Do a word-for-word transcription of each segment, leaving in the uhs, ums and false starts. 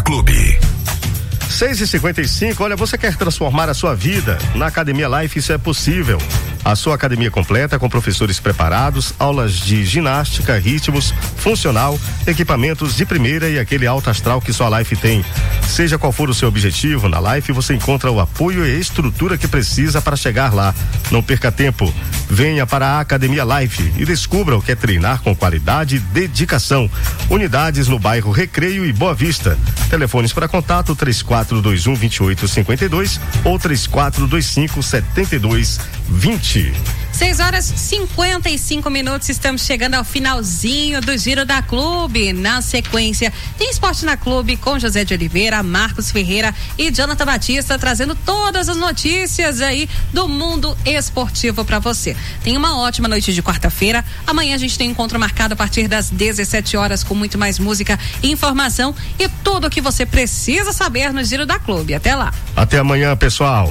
Clube. seis e cinquenta e cinco, olha, você quer transformar a sua vida? Na Academia Life isso é possível. A sua academia completa com professores preparados, aulas de ginástica, ritmos, funcional, equipamentos de primeira e aquele alto astral que só a Life tem. Seja qual for o seu objetivo, na Life você encontra o apoio e a estrutura que precisa para chegar lá. Não perca tempo. Venha para a Academia Life e descubra o que é treinar com qualidade e dedicação. Unidades no bairro Recreio e Boa Vista. Telefones para contato três quatro dois um, dois oito cinco dois ou três quatro dois cinco, sete dois dois zero. seis horas e cinquenta e cinco minutos, estamos chegando ao finalzinho do Giro da Clube. Na sequência, tem Esporte na Clube com José de Oliveira, Marcos Ferreira e Jonathan Batista, trazendo todas as notícias aí do mundo esportivo para você. Tenha uma ótima noite de quarta-feira. Amanhã a gente tem um encontro marcado a partir das dezessete horas com muito mais música, informação e tudo o que você precisa saber no Giro da Clube. Até lá. Até amanhã, pessoal.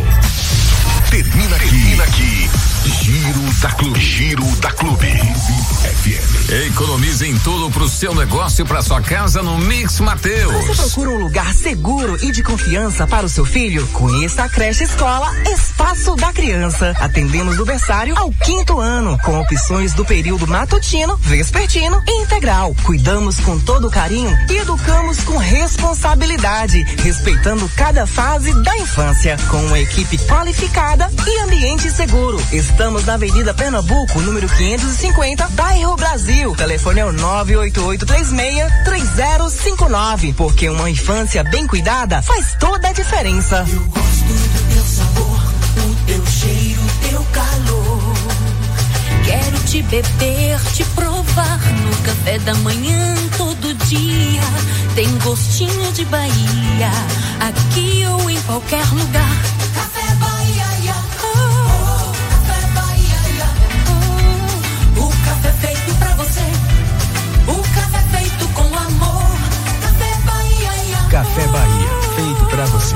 Termina aqui. Termina aqui. Giro da Clube. Giro da Clube. F M. Economize em tudo pro seu negócio e pra sua casa no Mix Mateus. Você procura um lugar seguro e de confiança para o seu filho? Conheça a creche escola Espaço da Criança. Atendemos do berçário ao quinto ano, com opções do período matutino, vespertino e integral. Cuidamos com todo carinho e educamos com responsabilidade, respeitando cada fase da infância, com uma equipe qualificada e ambiente seguro. Estamos na Avenida Pernambuco, número quinhentos e cinquenta, bairro Brasil. O telefone é o nove oito oito três seis três zero cinco nove, porque uma infância bem cuidada faz toda a diferença. Eu gosto do teu sabor, o teu cheiro, o teu calor. Quero te beber, te provar no café da manhã todo dia. Tem gostinho de Bahia, aqui ou em qualquer lugar. Café Bahia, yeah. Oh, Café Bahia, yeah. Oh, o café feito pra você, o café feito com amor. Café Bahia, yeah. Café Bahia, feito pra você.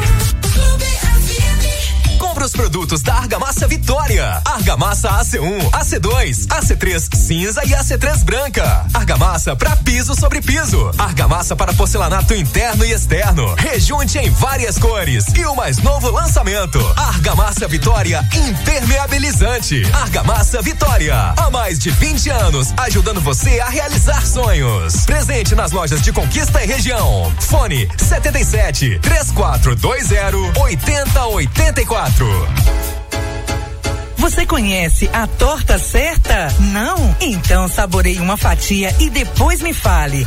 Compre os produtos da Argamassa Vitória. Argamassa A C um, A C dois, A C três cinza e A C três branca. Argamassa para piso sobre piso. Argamassa para porcelanato interno e externo. Rejunte em várias cores. E o mais novo lançamento: Argamassa Vitória impermeabilizante. Argamassa Vitória, há mais de vinte anos, ajudando você a realizar sonhos. Presente nas lojas de Conquista e região. Fone setenta e sete, três quatro dois zero, oitenta oitenta e quatro. Você conhece a torta certa? Não? Então saboreie uma fatia e depois me fale.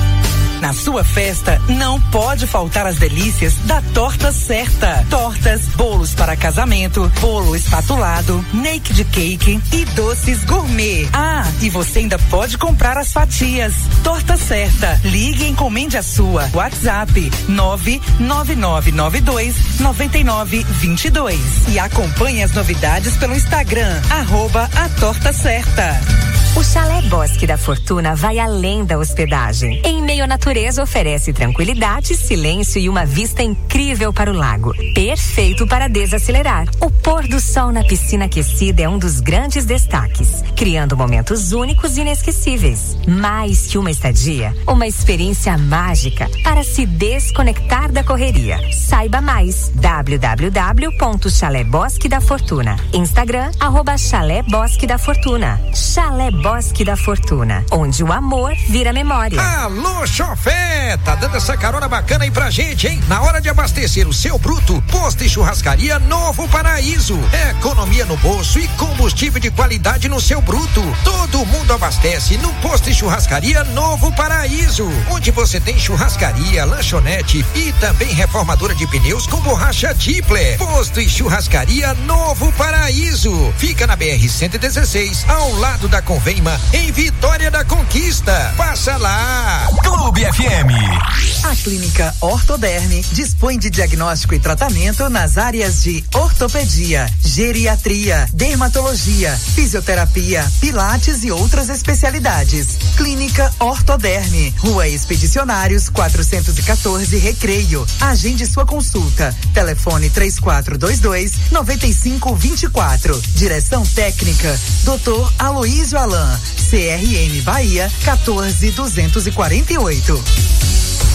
Na sua festa, não pode faltar as delícias da Torta Certa. Tortas, bolos para casamento, bolo espatulado, naked cake e doces gourmet. Ah, e você ainda pode comprar as fatias. Torta Certa. Ligue e encomende a sua. WhatsApp nove nove nove nove dois nove nove dois dois. E acompanhe as novidades pelo Instagram, arroba a Torta Certa. O Chalé Bosque da Fortuna vai além da hospedagem. Em meio à natureza, oferece tranquilidade, silêncio e uma vista incrível para o lago. Perfeito para desacelerar. O pôr do sol na piscina aquecida é um dos grandes destaques, criando momentos únicos e inesquecíveis. Mais que uma estadia, uma experiência mágica para se desconectar da correria. Saiba mais. w w w ponto chalé bosque da fortuna. Instagram, arroba Chalé Bosque da Fortuna. Chalé Bosque da Fortuna, onde o amor vira memória. Alô, chofé! Tá dando essa carona bacana aí pra gente, hein? Na hora de abastecer o seu bruto, Posto e Churrascaria Novo Paraíso. Economia no bolso e combustível de qualidade no seu bruto. Todo mundo abastece no Posto e Churrascaria Novo Paraíso, onde você tem churrascaria, lanchonete e também reformadora de pneus com borracha Tipler. Posto e Churrascaria Novo Paraíso. Fica na B R cento e dezesseis, ao lado da Convênia, em Vitória da Conquista. Passa lá. Clube F M. A Clínica Ortoderme dispõe de diagnóstico e tratamento nas áreas de ortopedia, geriatria, dermatologia, fisioterapia, pilates e outras especialidades. Clínica Ortoderme, Rua Expedicionários quatrocentos e quatorze, Recreio. Agende sua consulta. Telefone três quatro dois dois, nove cinco dois quatro. Direção técnica doutor Aloísio Alan. C R M Bahia quatorze duzentos e quarenta e oito.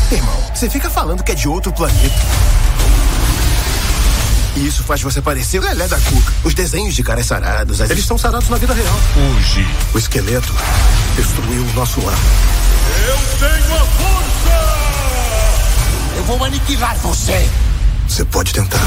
Irmão, você fica falando que é de outro planeta. E isso faz você parecer o Lelé da Cuca. Os desenhos de caras sarados. As... Eles estão sarados na vida real. Hoje, o esqueleto destruiu o nosso lar. Eu tenho a força! Eu vou aniquilar você. Você pode tentar.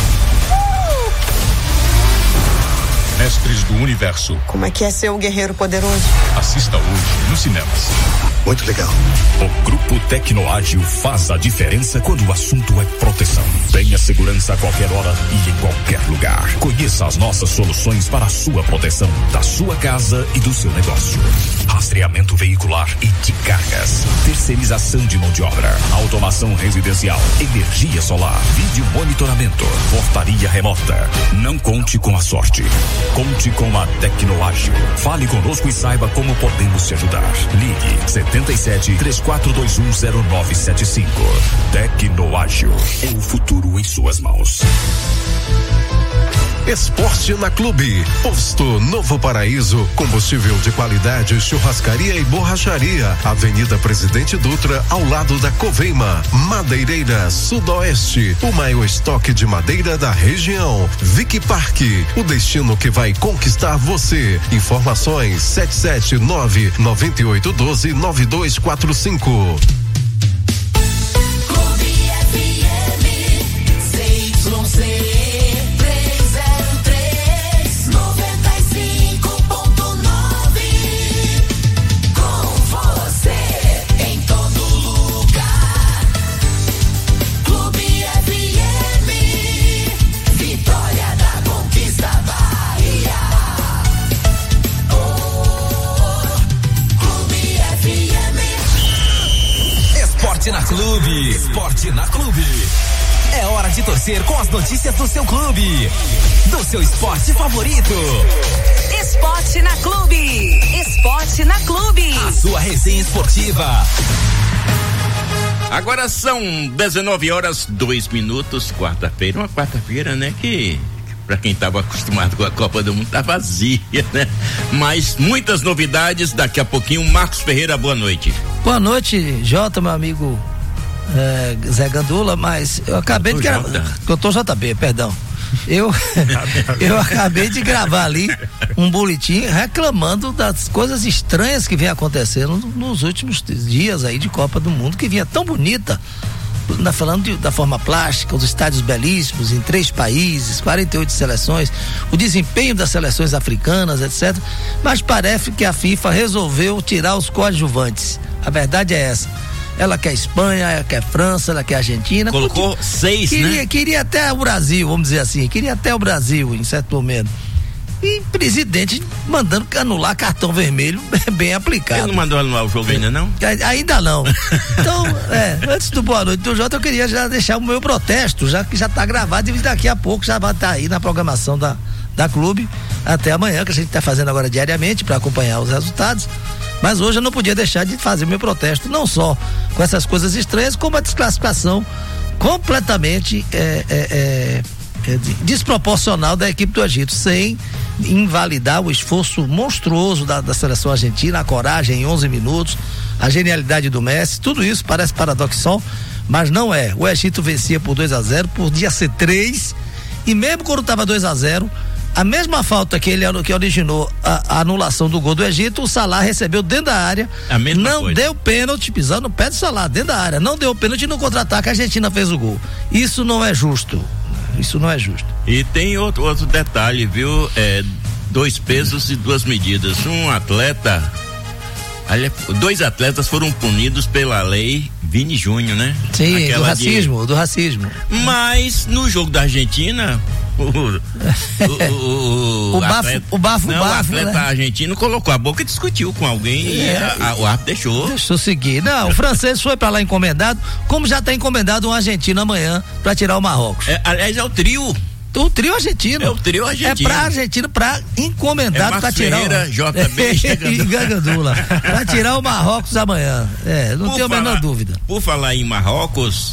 Mestres do Universo. Como é que é ser um guerreiro poderoso? Assista hoje nos cinemas. Muito legal. O Grupo Tecnoágil faz a diferença quando o assunto é proteção. Tenha segurança a qualquer hora e em qualquer lugar. Conheça as nossas soluções para a sua proteção, da sua casa e do seu negócio. Rastreamento veicular e de cargas. Terceirização de mão de obra. Automação residencial. Energia solar. Vídeo monitoramento. Portaria remota. Não conte com a sorte. Conte com a Tecnoágil. Fale conosco e saiba como podemos te ajudar. Ligue setenta e sete, três quatro dois um, zero nove sete cinco. Tecnoágil. É o futuro em suas mãos. Esporte na Clube. Posto Novo Paraíso, combustível de qualidade, churrascaria e borracharia. Avenida Presidente Dutra, ao lado da Coveima. Madeireira Sudoeste, o maior estoque de madeira da região. Vic Park, o destino que vai conquistar você. Informações sete sete nove, nove oito um dois, nove dois quatro cinco. Esporte na Clube. Esporte na Clube. É hora de torcer com as notícias do seu clube, do seu esporte favorito. Esporte na Clube. Esporte na Clube. A sua resenha esportiva. Agora são dezenove horas, dois minutos, quarta-feira, uma quarta-feira, né, que para quem estava acostumado com a Copa do Mundo tá vazia, né? Mas muitas novidades, daqui a pouquinho. Marcos Ferreira, boa noite. Boa noite, Jota, meu amigo é, Zé Gandula, mas eu acabei de gravar. Doutor J B, perdão. Eu, eu acabei de gravar ali um boletim reclamando das coisas estranhas que vem acontecendo nos últimos dias aí de Copa do Mundo, que vinha tão bonita. Falando de, da forma plástica, os estádios belíssimos em três países, quarenta e oito seleções, o desempenho das seleções africanas, etcétera. Mas parece que a FIFA resolveu tirar os coadjuvantes. A verdade é essa. Ela quer Espanha, ela quer França, ela quer Argentina. Colocou porque seis, queria, né? Queria até o Brasil, vamos dizer assim. Queria até o Brasil em certo momento. E presidente mandando anular cartão vermelho bem aplicado. Ele não mandou anular o jogo ainda não? Ainda não. Então, é, antes do boa noite do Jota, eu queria já deixar o meu protesto, já que já está gravado e daqui a pouco já vai estar aí na programação da, da Clube até amanhã, que a gente está fazendo agora diariamente para acompanhar os resultados. Mas hoje eu não podia deixar de fazer o meu protesto, não só com essas coisas estranhas, como a desclassificação completamente é, é, é, é, desproporcional da equipe do Egito, sem invalidar o esforço monstruoso da, da seleção argentina, a coragem em onze minutos, a genialidade do Messi. Tudo isso parece paradoxal, mas não é. O Egito vencia por dois a zero, podia ser três, e mesmo quando estava dois a zero, a mesma falta que ele que originou a, a anulação do gol do Egito, o Salah recebeu dentro da área, a mesma não coisa. Deu pênalti, pisando no pé do Salah dentro da área, não deu pênalti no contra-ataque, a Argentina fez o gol. Isso não é justo. Isso não é justo. E tem outro, outro detalhe, viu? É, dois pesos e duas medidas. Um atleta, aliás, dois atletas foram punidos pela lei Vini Júnior, né? Sim, Aquela do racismo, de... do racismo. Mas no jogo da Argentina, o, o, o, o, bafo, atleta, o bafo, não, bafo, o atleta né? argentino colocou a boca e discutiu com alguém é, e a, a, o árbitro deixou. Deixou seguir. Não, o francês foi pra lá encomendado, como já tá encomendado um argentino amanhã pra tirar o Marrocos. É, aliás, é o trio. O trio argentino. É o trio argentino. É pra Argentina, pra encomendado, é pra tirar Ferreira, o... J B e Gandula. Pra tirar o Marrocos amanhã. É, não por tenho falar, a menor dúvida. Por falar em Marrocos,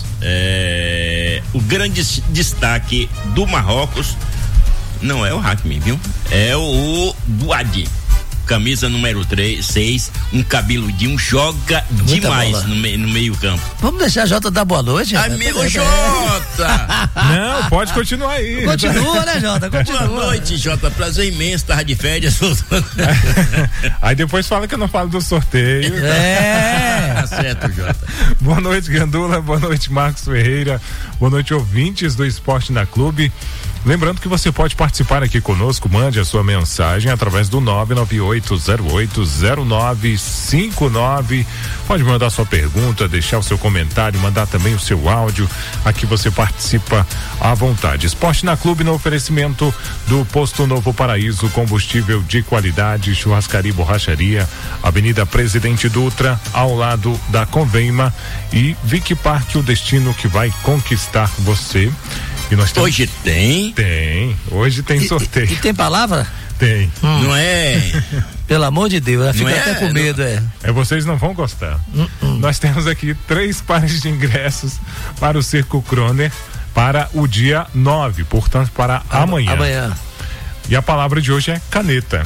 é, o grande destaque do Marrocos não é o Hakimi, viu? É o Bouadi. camisa número três, seis, um cabeludinho, joga muita demais no, me, no meio campo. Vamos deixar a Jota dar boa noite? Amigo é, Jota! Não, pode continuar aí. Continua, né, Jota? Continua. Boa noite, Jota, prazer imenso, tava de férias. Aí depois fala que eu não falo do sorteio. É. Tá certo, Jota. Boa noite, Gandula, boa noite, Marcos Ferreira, boa noite, ouvintes do Esporte na Clube. Lembrando que você pode participar aqui conosco, mande a sua mensagem através do nove nove oito zero oito zero nove cinco nove. Pode mandar sua pergunta, deixar o seu comentário, mandar também o seu áudio. Aqui você participa à vontade. Esporte na Clube no oferecimento do Posto Novo Paraíso, combustível de qualidade, churrascaria e borracharia, Avenida Presidente Dutra, ao lado da Convema, e Vic Park, o destino que vai conquistar você. E nós temos... Hoje tem? Tem. Hoje tem sorteio. E, e tem palavra? Tem. Hum. Não é? Pelo amor de Deus, fica é? até com medo, é. É, vocês não vão gostar. Hum, hum. Nós temos aqui três pares de ingressos para o Circo Croner para o dia nove, portanto, para Am- amanhã. Amanhã. E a palavra de hoje é caneta.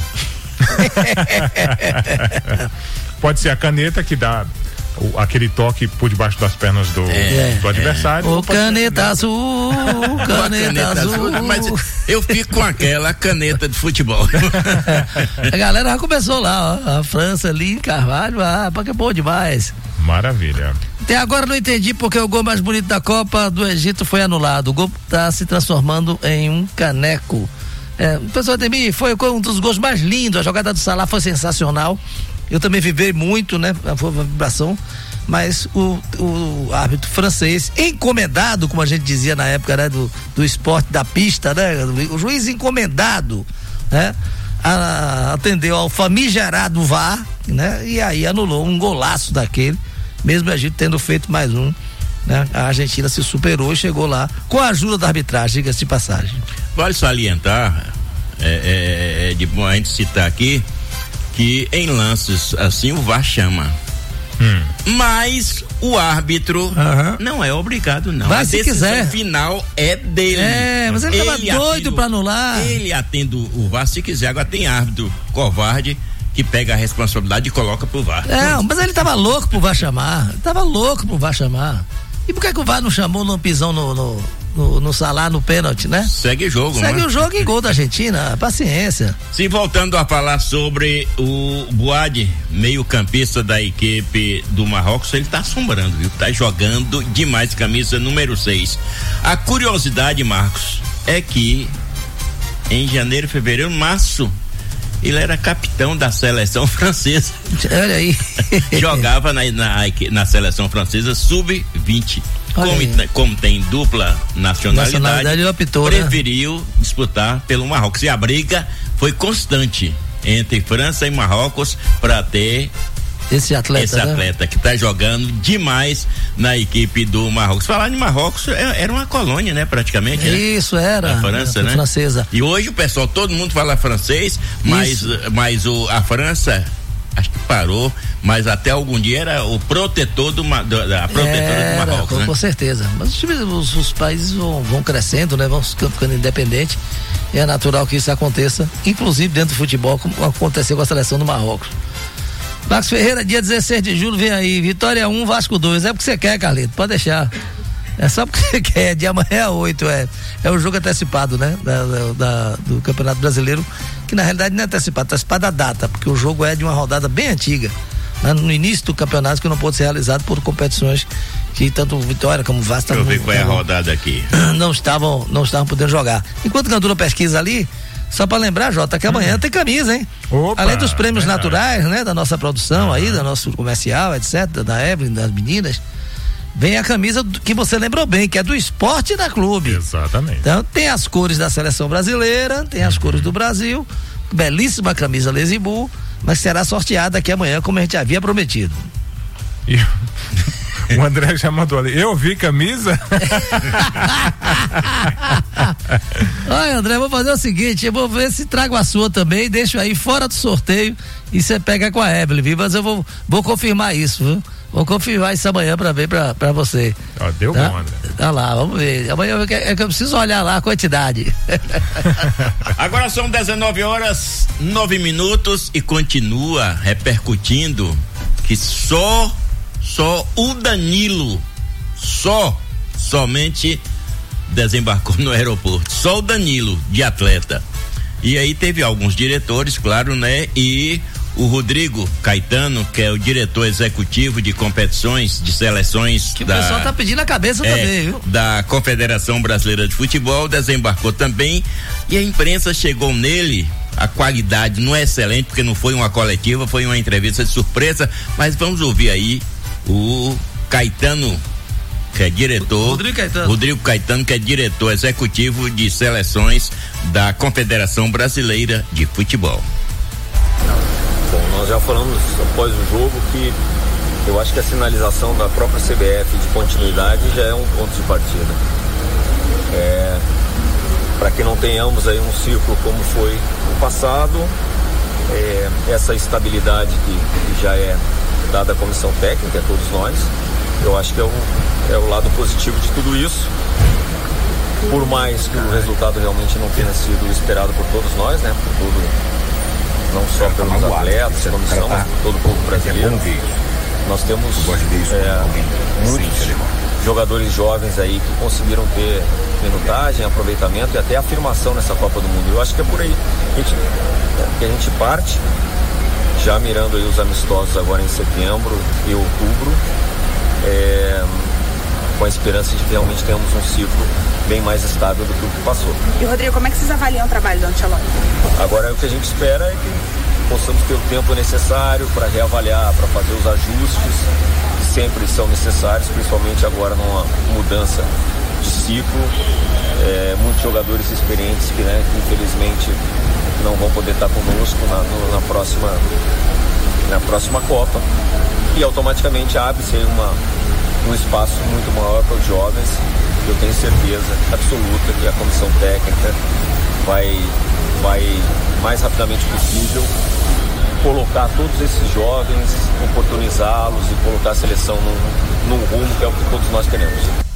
Pode ser a caneta que dá o, aquele toque por debaixo das pernas do, é, do adversário. O caneta azul, caneta, caneta azul. azul. Mas eu fico com aquela caneta de futebol. A galera já começou lá, ó, a França ali, Carvalho, ah, que é bom demais. Maravilha. Até agora não entendi porque o gol mais bonito da Copa do Egito foi anulado. O gol está se transformando em um caneco. É, o pessoal de mim foi um dos gols mais lindos. A jogada do Salah foi sensacional. Eu também vibrei muito, né? Foi uma vibração. Mas o, o árbitro francês, encomendado, como a gente dizia na época, né? Do, do esporte da pista, né? O juiz encomendado, né? A, atendeu ao famigerado V A R, né? E aí anulou um golaço daquele, mesmo a gente tendo feito mais um, né? A Argentina se superou e chegou lá com a ajuda da arbitragem, diga-se de passagem. Vale salientar, é, é, é de bom a gente citar aqui, que em lances assim o V A R chama. Hum. Mas o árbitro uhum. não é obrigado, não. Vai a se decisão quiser. final é dele. É, mas ele, ele tava doido atendo, pra anular. Ele atende o V A R se quiser. Agora tem árbitro covarde que pega a responsabilidade e coloca pro V A R. É, mas ele tava louco pro V A R chamar. Ele tava louco pro V A R chamar. E por que, que o V A R não chamou no pisão no, no, no, no Salah, no pênalti, né? Segue o jogo, Segue né? o jogo e gol da Argentina, paciência. Sim, voltando a falar sobre o Bouad, meio campista da equipe do Marrocos, ele tá assombrando, viu? Tá jogando demais, camisa número seis. A curiosidade, Marcos, é que em janeiro, fevereiro, março, ele era capitão da seleção francesa. Olha aí. Jogava na, na, na seleção francesa sub vinte. Como, como tem dupla nacionalidade, nacionalidade optou, preferiu né? disputar pelo Marrocos. E a briga foi constante entre França e Marrocos para ter esse atleta, esse né? atleta que está jogando demais na equipe do Marrocos. Falar de Marrocos, era uma colônia, né? Praticamente. Isso, né? era. A França, era né? Francesa. E hoje o pessoal, todo mundo fala francês, mas, mas o, a França acho que parou, mas até algum dia era o protetor do, do da protetora era, do Marrocos, com, né? Com certeza. Mas os, os países vão, vão crescendo, né? Vão ficando independentes. E é natural que isso aconteça, inclusive dentro do futebol, como aconteceu com a seleção do Marrocos. Marcos Ferreira, dia dezesseis de julho, vem aí. Vitória um, Vasco dois. É porque você quer, Carlito, pode deixar. É só porque você quer. De amanhã é oito, é. É o jogo antecipado, né? Da, da, da, do Campeonato Brasileiro, que na realidade não é antecipado, é antecipado a data, porque o jogo é de uma rodada bem antiga, né? No início do campeonato, que não pôde ser realizado por competições que tanto Vitória como Vasco. Deixa eu ver qual é a rodada aqui. Não estavam, não estavam podendo jogar. Enquanto Gandula pesquisa ali, só pra lembrar, Jota, que amanhã hum. tem camisa, hein? Opa, além dos prêmios é naturais, né? Da nossa produção ah. aí, da nosso comercial, etcétera, da Evelyn, das meninas, vem a camisa do, que você lembrou bem, que é do Esporte da Clube. Exatamente. Então tem as cores da seleção brasileira, tem as uhum. cores do Brasil, belíssima camisa Lezibu, mas será sorteada aqui amanhã, como a gente havia prometido. E o André já mandou ali, eu vi camisa? Olha, André, vou fazer o seguinte, eu vou ver se trago a sua também, deixo aí fora do sorteio e você pega com a Evelyn, viu? Mas eu vou, vou confirmar isso, viu? Vou confirmar isso amanhã pra ver pra, pra você. Ó, deu tá? bom, André. Tá lá, vamos ver. Amanhã é que eu preciso olhar lá a quantidade. Agora são dezenove horas, nove minutos e continua repercutindo que só, só o Danilo, só, somente desembarcou no aeroporto. Só o Danilo, de atleta. E aí teve alguns diretores, claro, né? E o Rodrigo Caetano, que é o diretor executivo de competições, de seleções que da, o pessoal tá pedindo a cabeça é, também, viu? Da Confederação Brasileira de Futebol, desembarcou também e a imprensa chegou nele. A qualidade não é excelente, porque não foi uma coletiva, foi uma entrevista de surpresa, mas vamos ouvir aí o Caetano, que é diretor, Rodrigo Caetano. Rodrigo Caetano, que é diretor executivo de seleções da Confederação Brasileira de Futebol. Bom, nós já falamos após o jogo que eu acho que a sinalização da própria C B F de continuidade já é um ponto de partida. É, para que não tenhamos aí um ciclo como foi no passado, é, essa estabilidade que, que já é dada à comissão técnica, a todos nós, eu acho que é o, é o lado positivo de tudo isso. Por mais que o resultado realmente não tenha sido esperado por todos nós, né? Por todo, não só pelos atletas, comissão, mas por todo o povo brasileiro. Nós temos é, muitos jogadores jovens aí que conseguiram ter minutagem, aproveitamento e até afirmação nessa Copa do Mundo. Eu acho que é por aí que a gente, que a gente parte, já mirando aí os amistosos agora em setembro e outubro, é, com a esperança de que realmente tenhamos um ciclo bem mais estável do que o que passou. E Rodrigo, como é que vocês avaliam o trabalho do Ancelotti? Agora o que a gente espera é que possamos ter o tempo necessário para reavaliar, para fazer os ajustes que sempre são necessários, principalmente agora numa mudança de ciclo. É, muitos jogadores experientes que, né, que infelizmente não vão poder estar conosco na, no, na, próxima, na próxima Copa. E automaticamente abre-se uma, um espaço muito maior para os jovens. Eu tenho certeza absoluta que a comissão técnica vai, vai mais rapidamente possível colocar todos esses jovens, oportunizá-los e colocar a seleção num, num rumo que é o que todos nós queremos.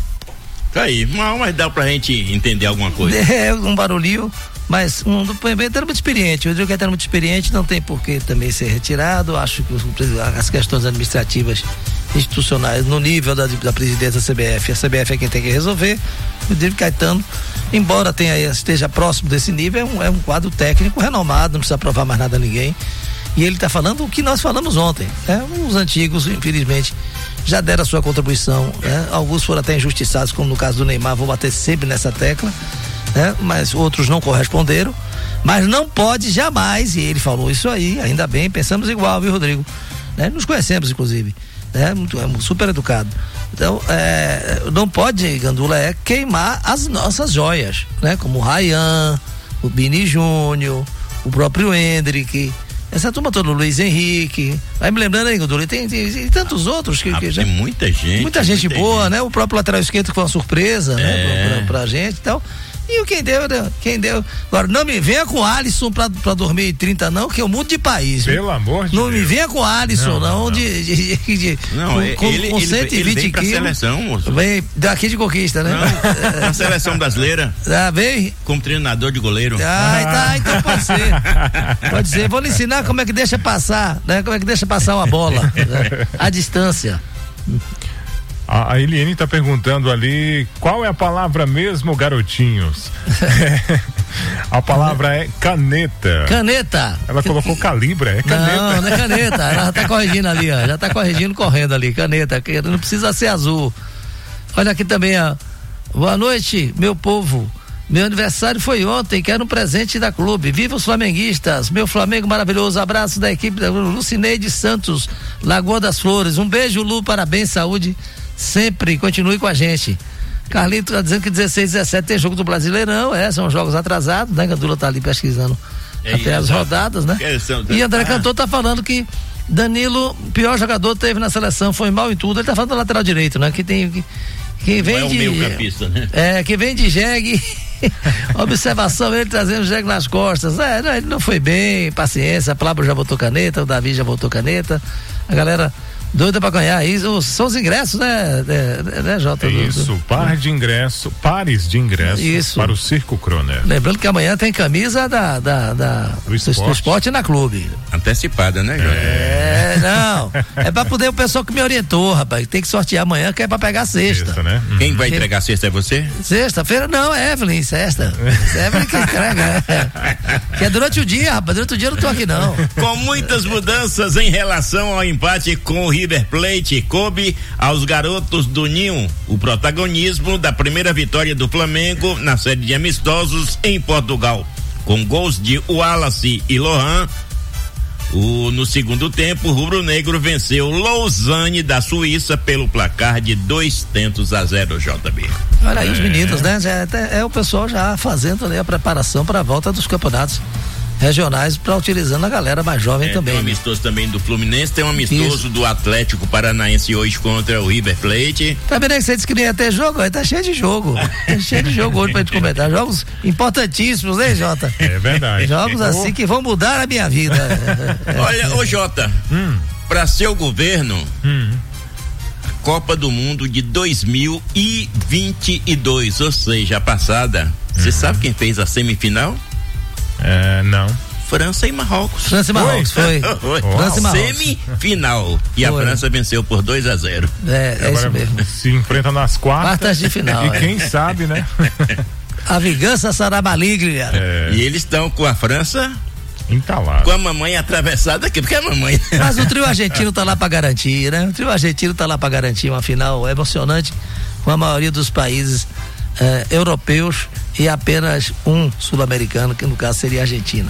Tá aí, mas dá pra gente entender alguma coisa. É, um barulhinho, mas um depoimento era muito experiente. O Rodrigo Caetano era muito experiente, não tem por que também ser retirado. Acho que as questões administrativas, institucionais, no nível da, da presidência da C B F, a C B F é quem tem que resolver. O Rodrigo Caetano, embora tenha, esteja próximo desse nível, é um, é um quadro técnico renomado, não precisa provar mais nada a ninguém. E ele está falando o que nós falamos ontem, né? Os antigos, infelizmente, já deram a sua contribuição, né? Alguns foram até injustiçados, como no caso do Neymar, vou bater sempre nessa tecla, né? Mas outros não corresponderam, mas não pode jamais, e ele falou isso aí, ainda bem, pensamos igual, viu, Rodrigo? Né? Nos conhecemos, inclusive, né? Muito, é super educado. Então, é, não pode, Gandula, é queimar as nossas joias, né? Como o Ryan, o Bini Júnior, o próprio Hendrick, essa turma toda, o Luiz Henrique, vai me lembrando aí, Gandula, tem, tem, tem tantos outros que, ah, que já, tem muita gente. Muita gente muita boa, gente. né? O próprio lateral esquerdo que foi uma surpresa, é. né? Pra, pra, pra gente e tal. E o quem deu, quem deu. Agora, não me venha com Alisson pra, pra dois mil e trinta, não, que eu mudo de país. Pelo amor de não Deus. Não me venha com Alisson, não, não, não. De, de, de, de. Não, com, ele, com, ele, com cento e vinte ele vem pra quilos. Seleção, moço. Vem daqui de Conquista, né? Não, a seleção brasileira. Ah, vem? Como treinador de goleiro. Ah, tá, então pode ser. Pode ser. Vou lhe ensinar como é que deixa passar, né? Como é que deixa passar uma bola, né? A distância. A, a Eliane está perguntando ali qual é a palavra mesmo, garotinhos. A palavra é caneta. Caneta. Ela colocou calibre, é caneta. Não, não é caneta. Ela já tá corrigindo ali, ó. Já tá corrigindo, correndo ali. Caneta, não precisa ser azul. Olha aqui também, ó. Boa noite, meu povo. Meu aniversário foi ontem, quero um presente da clube. Viva os flamenguistas, meu Flamengo maravilhoso. Abraço da equipe da Lucineide Santos, Lagoa das Flores. Um beijo, Lu, parabéns, saúde. Sempre, continue com a gente. Carlito tá dizendo que dezesseis, dezessete tem jogo do Brasileirão, é, são jogos atrasados, né? Gandula tá ali pesquisando é até isso, as rodadas, né? E André ah. Cantor tá falando que Danilo, pior jogador teve na seleção, foi mal em tudo. Ele tá falando do lateral direito, né? Que tem que, que vem é de. O meio campista, né? É, que vem de jegue. Observação, ele trazendo jegue nas costas. É, ele não foi bem, paciência. A Pablo já botou caneta, o Davi já botou caneta. A galera Doida pra ganhar isso, são os ingressos, né, né, né Jota? É isso, do, do... par de ingresso, pares de ingressos isso. Para o Circo Croner. Lembrando que amanhã tem camisa da, da, da do, esporte. do esporte na clube. Antecipada, né, Jota? É, não, é pra poder o pessoal que me orientou, rapaz, tem que sortear amanhã que é pra pegar sexta. Sexta, né? Uhum. Quem vai entregar sexta é você? Sexta-feira não, é Evelyn, sexta. Evelyn que entrega, é. Que é durante o dia, rapaz, durante o dia eu não tô aqui não. Com muitas mudanças em relação ao empate com o River Plate, coube aos garotos do Ninho o protagonismo da primeira vitória do Flamengo na série de amistosos em Portugal. Com gols de Wallace e Lohan, o, no segundo tempo, o rubro-negro venceu Lausanne da Suíça pelo placar de dois tentos a zero, J B. Olha aí, é. Os meninos, né? Já é, é o pessoal já fazendo ali a preparação para a volta dos campeonatos regionais, para utilizando a galera mais jovem é, também. Tem um amistoso também do Fluminense, tem um amistoso Isso. do Atlético Paranaense hoje contra o River Plate. Também né, que você disse que não ia ter jogo, tá cheio de jogo. Tá cheio de jogo hoje pra gente comentar. Jogos importantíssimos, né, Jota? É verdade. Jogos assim que vão mudar a minha vida. Olha, ô Jota, hum. para seu governo, hum. a Copa do Mundo de dois mil e vinte e dois, ou seja, a passada, você hum. sabe quem fez a semifinal? É, não. França e Marrocos. França e Marrocos, foi. foi. foi. França e Marrocos. Semifinal. E foi. A França venceu por dois a zero. É, é isso mesmo. Se enfrenta nas quartas. Quartas de final. E é. quem sabe, né? A vingança será maligna. É. E eles estão com a França entalado. Com a mamãe atravessada aqui, porque a mamãe. Mas o trio argentino tá lá pra garantir, né? O trio argentino tá lá pra garantir uma final emocionante com a maioria dos países eh, europeus e apenas um sul-americano, que no caso seria a Argentina.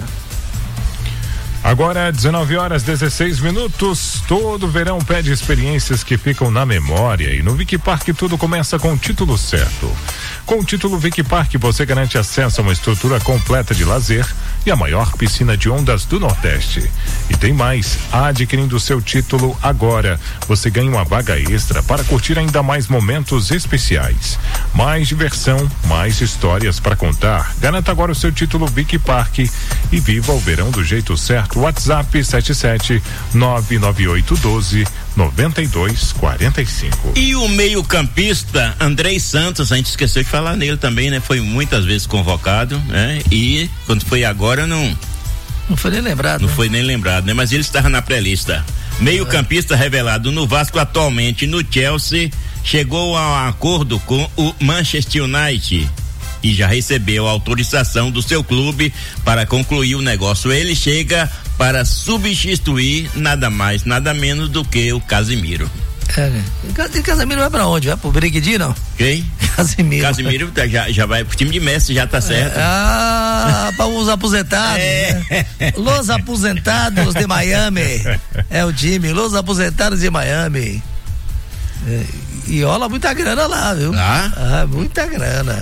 Agora, dezenove horas, dezesseis minutos. Todo verão pede experiências que ficam na memória. E no Vicky Park tudo começa com o título certo. Com o título Vicky Park você garante acesso a uma estrutura completa de lazer e a maior piscina de ondas do Nordeste. E tem mais, adquirindo o seu título agora, você ganha uma vaga extra para curtir ainda mais momentos especiais. Mais diversão, mais histórias para contar. Garanta agora o seu título Vicky Park e viva o verão do jeito certo. WhatsApp sete sete nove nove oito um dois nove dois quatro cinco. E o meio-campista Andrei Santos, a gente esqueceu de falar nele também, né? Foi muitas vezes convocado, né? E quando foi agora não não foi nem lembrado. Não né? foi nem lembrado, né? Mas ele estava na pré-lista. Meio-campista é. revelado no Vasco, atualmente no Chelsea, chegou a um acordo com o Manchester United e já recebeu a autorização do seu clube para concluir o negócio. Ele chega para substituir nada mais, nada menos do que o Casimiro. É, e Casimiro vai pra onde? Vai pro Brigidi, não? Quem? Casimiro. Casimiro tá, já, já vai pro time de Messi, já tá certo. É, ah, para os aposentados. É. Né? Los aposentados de Miami. É o time, Los aposentados de Miami. É, e rola muita grana lá, viu? Ah? Ah, muita grana.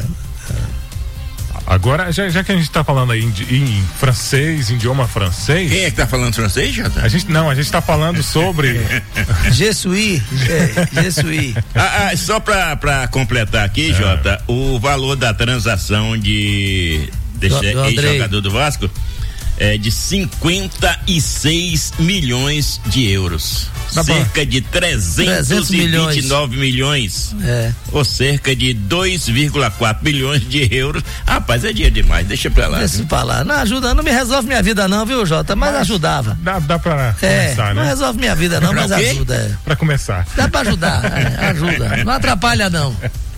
Agora, já, já que a gente tá falando aí em, em francês, em idioma francês. Quem é que tá falando francês, Jota? A gente, não, a gente tá falando sobre. Je suis. É, je suis. Ah, ah, só pra, pra completar aqui, é. Jota, o valor da transação de desse ex-jogador do Vasco é de cinquenta e seis milhões de euros. Tá cerca bom. de trezentos e vinte e nove milhões. É. Ou cerca de dois vírgula quatro milhões de euros. Rapaz, é dinheiro demais, deixa pra lá. Deixa pra lá. Não ajuda, não me resolve minha vida não, viu, Jota? Mas, mas ajudava. Dá, dá pra é, começar, né? Não resolve minha vida não, mas ajuda. É. Pra começar. Dá pra ajudar, é, ajuda. Não atrapalha não.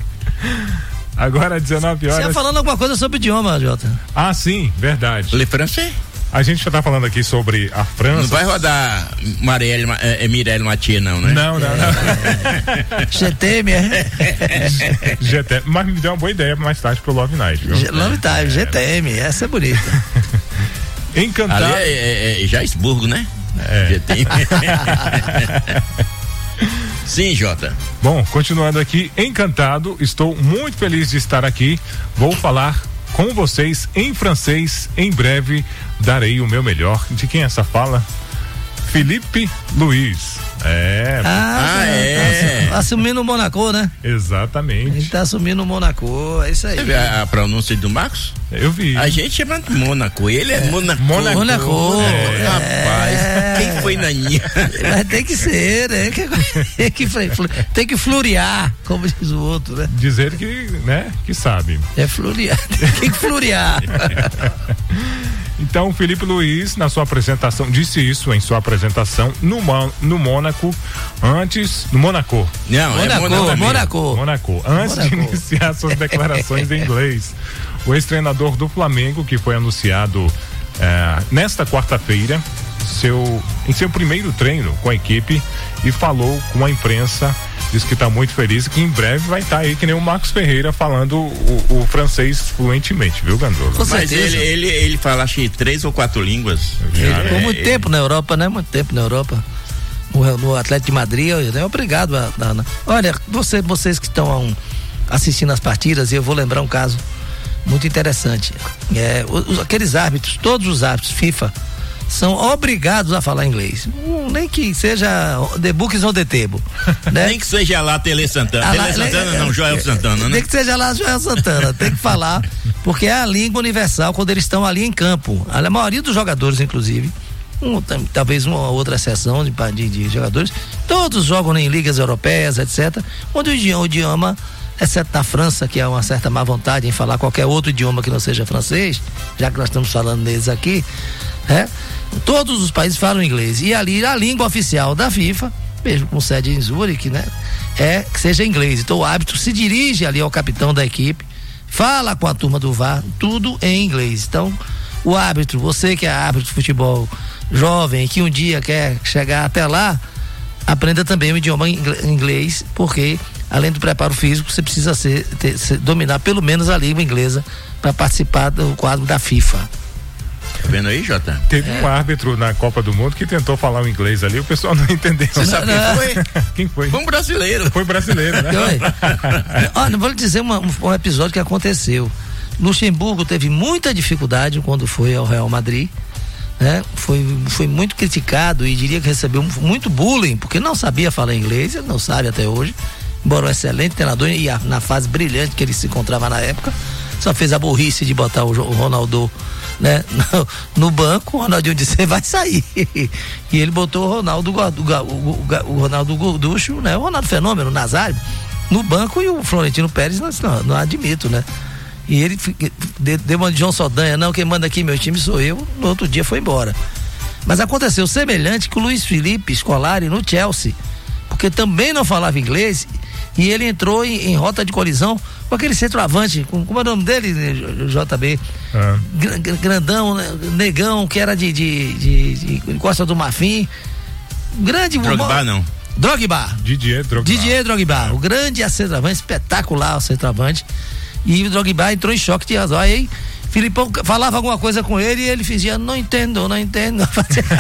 Agora, dezenove horas. Você ia falando alguma coisa sobre o idioma, Jota? Ah, sim, verdade. Le français? A gente já tá falando aqui sobre a França. Não vai rodar Marielle, é, é Mirelle Mathieu, não, né? Não, não, não. G T M, é? G T M, mas me deu uma boa ideia mais tarde pro Love Night, viu? G- Love Night, G T M, essa é bonita. Encantado. Ali é, é, é Jaisburgo, né? É. G T M. Sim, Jota. Bom, continuando aqui, encantado, estou muito feliz de estar aqui. Vou falar com vocês em francês. Em breve darei o meu melhor. De quem é essa fala? Felipe Luiz. É. Ah, ah é. Tá assumindo o Monaco, né? Exatamente. Ele tá assumindo o Monaco, é isso aí. Você viu a, a pronúncia do Marcos? Eu vi. A gente chama de Mônaco, ele é, é. Monaco. Monaco. Monaco. É. Rapaz, quem foi na linha? Mas tem que ser, né? Tem que, tem que florear, como diz o outro, né? Dizer que, né, que sabe. É florear, tem que florear. Então, Felipe Luiz, na sua apresentação, disse isso em sua apresentação no, no Mônaco, antes, no Monaco. Não, Monaco, é Monaco. Monaco. Monaco. Antes Monaco. de iniciar suas declarações em inglês, o ex-treinador do Flamengo, que foi anunciado eh, nesta quarta-feira, seu, em seu primeiro treino com a equipe, e falou com a imprensa, diz que está muito feliz, que em breve vai estar tá aí que nem o Marcos Ferreira falando o, o francês fluentemente, viu, Gandula? Mas ele, ele, ele fala acho que três ou quatro línguas. Ele Já, ficou é, muito ele... tempo na Europa, né? Muito tempo na Europa. No, no Atlético de Madrid, eu, obrigado, Ana. Olha, você, vocês que estão um, assistindo as partidas, eu vou lembrar um caso muito interessante. É, os, aqueles árbitros, todos os árbitros FIFA, são obrigados a falar inglês. Um, nem que seja The Books ou The Table. Né? Nem que seja lá Tele Santana. Tele Santana é, não, Joel Santana, né? Nem que seja lá Joel Santana. Tem que falar, porque é a língua universal quando eles estão ali em campo. A maioria dos jogadores, inclusive, um, talvez uma outra exceção de, de, de jogadores, todos jogam em ligas europeias, etcétera, onde o idioma, o idioma, exceto na França, que há uma certa má vontade em falar qualquer outro idioma que não seja francês, já que nós estamos falando deles aqui, né? Todos os países falam inglês. E ali a língua oficial da FIFA, mesmo com sede em Zurique, né? É que seja inglês. Então o árbitro se dirige ali ao capitão da equipe, fala com a turma do V A R, tudo em inglês. Então, o árbitro, você que é árbitro de futebol jovem, que um dia quer chegar até lá, aprenda também o idioma inglês, porque além do preparo físico, você precisa ser, ter, ser, dominar pelo menos a língua inglesa para participar do quadro da FIFA. Tá vendo aí, Jota? Teve é. um árbitro na Copa do Mundo que tentou falar o inglês ali, o pessoal não entendeu. Você sabe quem foi? Quem foi? Foi um brasileiro. Foi brasileiro, né? Olha, vou lhe dizer uma, um episódio que aconteceu. Luxemburgo teve muita dificuldade quando foi ao Real Madrid, né? Foi, foi muito criticado e diria que recebeu muito bullying, porque não sabia falar inglês, ele não sabe até hoje, embora um excelente treinador e a, na fase brilhante que ele se encontrava na época, só fez a burrice de botar o, o Ronaldo, né, no, no banco. O Ronaldinho disse, você vai sair, e ele botou o Ronaldo o, o, o Ronaldo Gorducho, né, o Ronaldo Fenômeno, o Nazário, no banco, e o Florentino Pérez não, não, não admito, né, e ele deu uma de João Saldanha, não, quem manda aqui meu time sou eu, no outro dia foi embora. Mas aconteceu semelhante com o Luiz Felipe Scolari no Chelsea, porque também não falava inglês, e ele entrou em, em rota de colisão com aquele centroavante, com, como é o nome dele, J B? Ah. Grandão, negão, que era de, de, de, de Costa do Marfim. Grande. Drogba, não. Drogba. Didier Drogba. Didier Drogba. O grande centroavante, espetacular o centroavante. E o Drogba entrou em choque de razão. Aí Filipão falava alguma coisa com ele e ele fazia, não entendo, não entendo.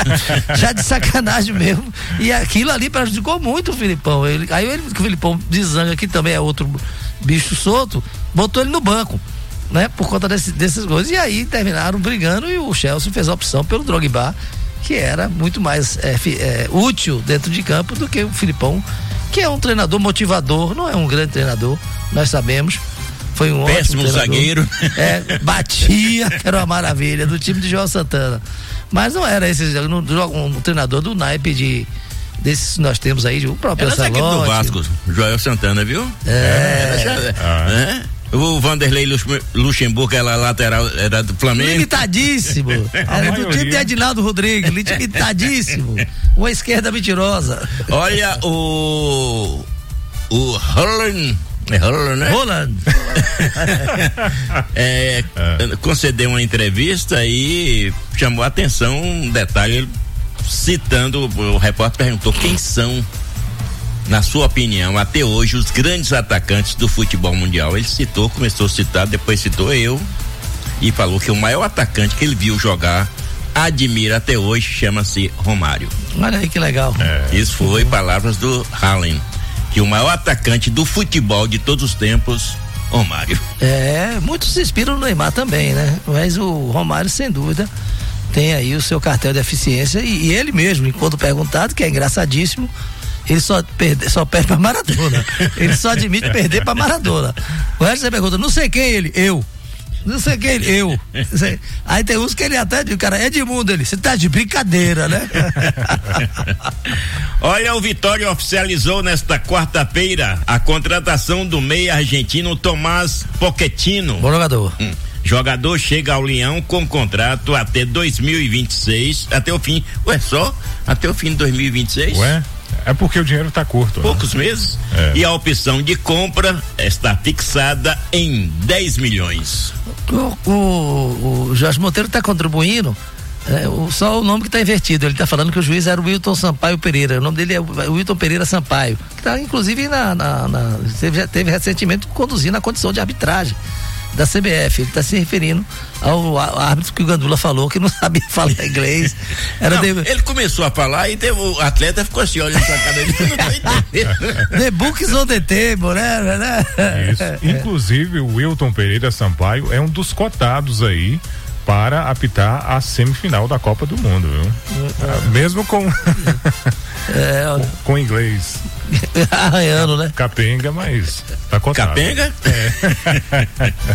Já de sacanagem mesmo. E aquilo ali prejudicou muito o Filipão. Ele, aí ele, o Filipão desanga, que também é outro bicho solto, botou ele no banco, né? Por conta desse, desses coisas. E aí terminaram brigando e o Chelsea fez a opção pelo Drogba, que era muito mais é, é, útil dentro de campo do que o Filipão, que é um treinador motivador, não é um grande treinador, nós sabemos. Foi um péssimo ótimo zagueiro. É, batia, que era uma maravilha, do time de João Santana. Mas não era esse um, um treinador do naipe de desses que nós temos aí, o próprio Ancelotti. Era do Vasco, Joel Santana, viu? É. é. Ah. é. O Vanderlei Luxemburgo, era lateral, era do Flamengo. Limitadíssimo. Era do time de Edinaldo Rodrigues, limitadíssimo. Uma esquerda mentirosa. Olha o o Holland. É Holland, né? Holland. é, é. Concedeu uma entrevista e chamou a atenção um detalhe, citando, o repórter perguntou quem são, na sua opinião, até hoje, os grandes atacantes do futebol mundial. Ele citou, começou a citar, depois citou eu, e falou que o maior atacante que ele viu jogar, admira até hoje, chama-se Romário. Olha aí que legal. É. Isso foi palavras do Haaland, que o maior atacante do futebol de todos os tempos, Romário. É, muitos se inspiram no Neymar também, né? Mas o Romário, sem dúvida, tem aí o seu cartel de eficiência e, e ele mesmo, enquanto perguntado, que é engraçadíssimo, ele só perde, só perde pra Maradona. Ele só admite perder pra Maradona. O resto você pergunta, não sei quem é ele, eu. Não sei quem, ele, eu. Sei. Aí tem uns que ele até diz, cara, Edmundo, ele, você tá de brincadeira, né? Olha, o Vitória oficializou nesta quarta-feira a contratação do meia argentino Tomás Pochettino. Bom jogador. Hum. Jogador chega ao Leão com contrato até dois mil e vinte e seis, até o fim. Ué, só? Até o fim de dois mil e vinte e seis? Ué? É porque o dinheiro está curto. Poucos né? meses. É. E a opção de compra está fixada em dez milhões. O, o, o Jorge Monteiro está contribuindo. É, o, só o nome que está invertido. Ele está falando que o juiz era o Wilton Sampaio Pereira. O nome dele é o Wilton Pereira Sampaio. Que está, inclusive, na, na, na, teve, teve recentemente conduzindo a condição de arbitragem da C B F. Ele está se referindo ao árbitro que o Gandula falou que não sabia falar inglês. Era não, de... Ele começou a falar e teve, o atleta ficou assim, olhando pra cara dele. The books on the table, né? né? Isso. Inclusive, o Wilton Pereira Sampaio é um dos cotados aí para apitar a semifinal da Copa do Mundo, viu? É. Mesmo com é, com, com inglês arranhando, né? Capenga, mas tá cotado. Capenga? É.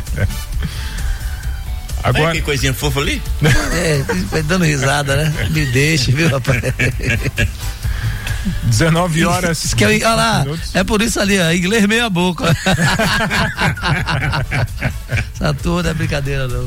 Agora... Olha que coisinha fofa ali. É, vai dando risada, né? Me deixe, viu, rapaz? dezenove horas. Isso que eu, olha lá, é por isso ali, ó, inglês meia boca. Essa toda é brincadeira, não.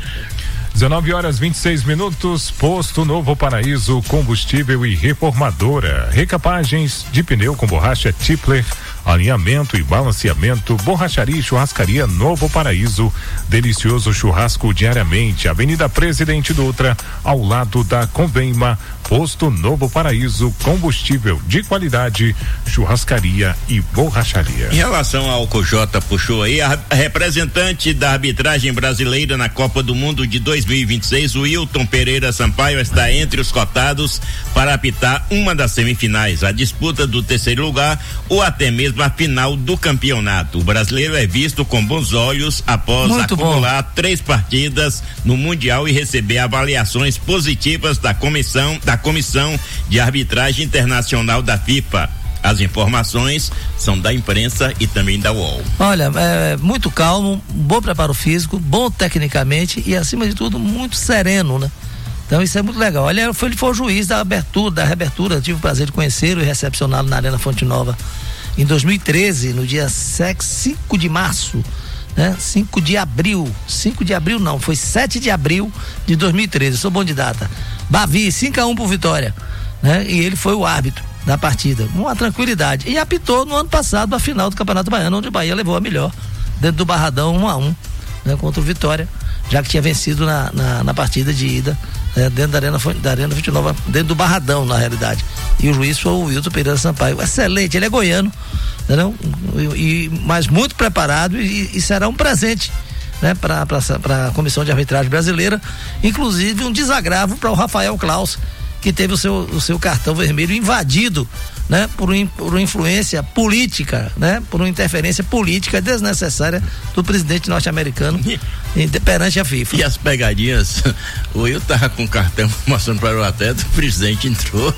dezenove horas vinte e seis minutos, Posto Novo Paraíso, combustível e reformadora. Recapagens de pneu com borracha Tipler, alinhamento e balanceamento, borracharia e churrascaria Novo Paraíso. Delicioso churrasco diariamente. Avenida Presidente Dutra, ao lado da Convenma. Posto Novo Paraíso, combustível de qualidade, churrascaria e borracharia. Em relação ao que o Jota puxou aí, a representante da arbitragem brasileira na Copa do Mundo de dois mil e vinte e seis, o Wilton Pereira Sampaio, está entre os cotados para apitar uma das semifinais, a disputa do terceiro lugar ou até mesmo a final do campeonato. O brasileiro é visto com bons olhos após Muito acumular bom. três partidas no Mundial e receber avaliações positivas da comissão da Comissão de Arbitragem Internacional da FIFA. As informações são da imprensa e também da U O L. Olha, é, muito calmo, bom preparo físico, bom tecnicamente e, acima de tudo, muito sereno, né? Então isso é muito legal. Olha, ele foi, ele foi o juiz da abertura, da reabertura. Eu tive o prazer de conhecê-lo e recepcioná-lo na Arena Fonte Nova em dois mil e treze, no dia cinco de março, né? cinco de abril. cinco de abril não, foi sete de abril de dois mil e treze. Sou bom de data. Bavi, cinco a um por Vitória, né? E ele foi o árbitro da partida, uma tranquilidade. E apitou no ano passado a final do Campeonato Baiano, onde o Bahia levou a melhor dentro do Barradão, um a um, né? Contra o Vitória, já que tinha vencido na, na, na partida de ida, né? Dentro da Arena, da Arena vinte e nove, dentro do Barradão, na realidade. E o juiz foi o Wilton Pereira Sampaio. Excelente, ele é goiano, entendeu? E, e, mas muito preparado e, e será um presente, né, para a Comissão de Arbitragem Brasileira, inclusive um desagravo para o Rafael Klaus, que teve o seu, o seu cartão vermelho invadido, né, por, um, por uma influência política, né, por uma interferência política desnecessária do presidente norte-americano perante a FIFA. E as pegadinhas, o Will tava com o cartão mostrando para o atleta, o presidente entrou,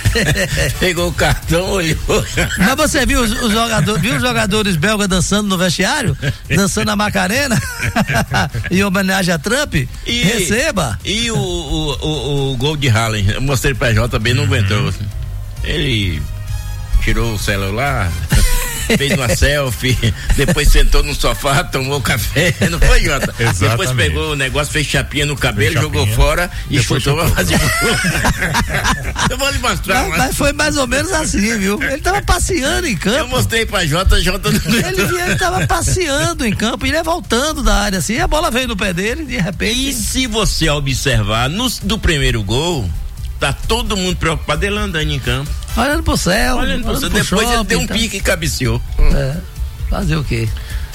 pegou o cartão, olhou. Mas você viu os, os jogadores, viu os jogadores belgas dançando no vestiário? Dançando a Macarena? Em homenagem a Trump? E, Receba! E o, o, o, o gol de Hallen, eu mostrei pra Jota, também não aguentou. Ele tirou o celular, fez uma selfie, depois sentou no sofá, tomou café, não foi, Jota? Exatamente. Depois pegou o negócio, fez chapinha no cabelo, Fez jogou chapinha, fora e depois chutou chutou. pra fazer Eu vou lhe mostrar. Mas, mas foi mais ou menos assim, viu? Ele tava passeando em campo. Eu mostrei pra Jota, Jota não Ele, ele tava passeando em campo, ele ia voltando da área assim, e a bola veio no pé dele, de repente. E se você observar, no, do primeiro gol, tá todo mundo preocupado, ele andando em campo. Olhando pro céu. Olhando pro céu. Depois shopping, ele deu um tá. pique e cabeceou. É. Fazer o quê?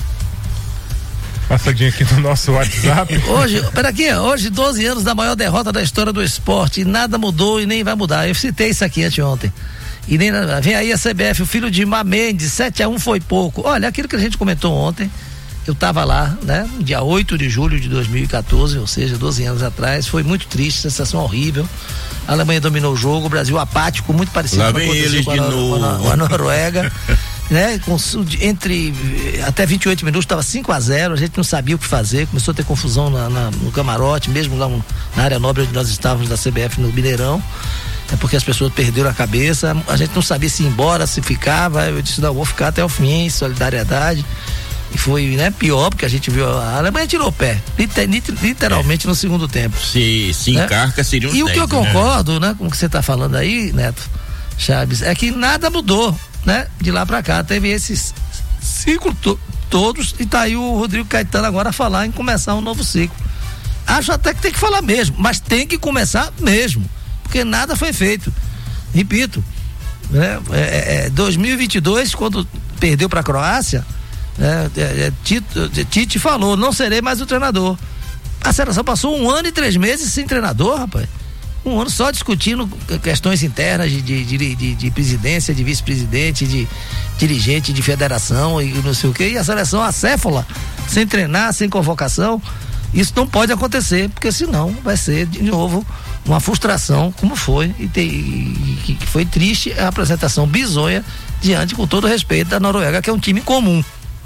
Passadinha aqui no nosso WhatsApp. Hoje, peraí, hoje doze anos da maior derrota da história do esporte e nada mudou e nem vai mudar. Eu citei isso aqui anteontem. E nem vem aí a C B F, o filho de Mar Mendes, sete a um foi pouco. Olha, aquilo que a gente comentou ontem, eu estava lá, né? Dia oito de julho de dois mil e quatorze, ou seja, doze anos atrás. Foi muito triste, sensação horrível. A Alemanha dominou o jogo, o Brasil apático, muito parecido lá com, vem eles com, a, de com, novo. a, com a Noruega. Né? Com, entre até vinte e oito minutos estava cinco a zero, a gente não sabia o que fazer, começou a ter confusão na, na, no camarote, mesmo lá um, na área nobre onde nós estávamos da C B F no Mineirão, é porque as pessoas perderam a cabeça, a gente não sabia se ia embora, se ficava. Eu disse, não, vou ficar até o fim, solidariedade. E foi, né, pior, porque a gente viu a Alemanha tirou o pé, literalmente é. no segundo tempo. Se, se né? encarca, seria um E dez, o que eu né? concordo, né, com o que você está falando aí, Neto Chaves, é que nada mudou, né? De lá pra cá, teve esses ciclos to- todos e tá aí o Rodrigo Caetano agora a falar em começar um novo ciclo. Acho até que tem que falar mesmo, mas tem que começar mesmo, porque nada foi feito. Repito, né? É, é, dois mil e vinte e dois, quando perdeu pra Croácia, né? É, é, Tito, Tite falou, não serei mais o treinador. A seleção passou um ano e três meses sem treinador, rapaz. Um ano só discutindo questões internas de, de, de, de, de presidência, de vice-presidente, de dirigente de federação e não sei o que, e a seleção acéfala, sem treinar, sem convocação. Isso não pode acontecer, porque senão vai ser de novo uma frustração, como foi, e, te, e, e que foi triste a apresentação bizonha diante, com todo respeito, da Noruega, que é um time comum.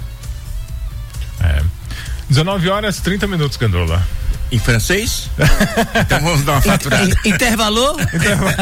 É. dezenove horas e trinta minutos, Gandula. Em francês? Então vamos dar uma faturada. Intervalou? Clube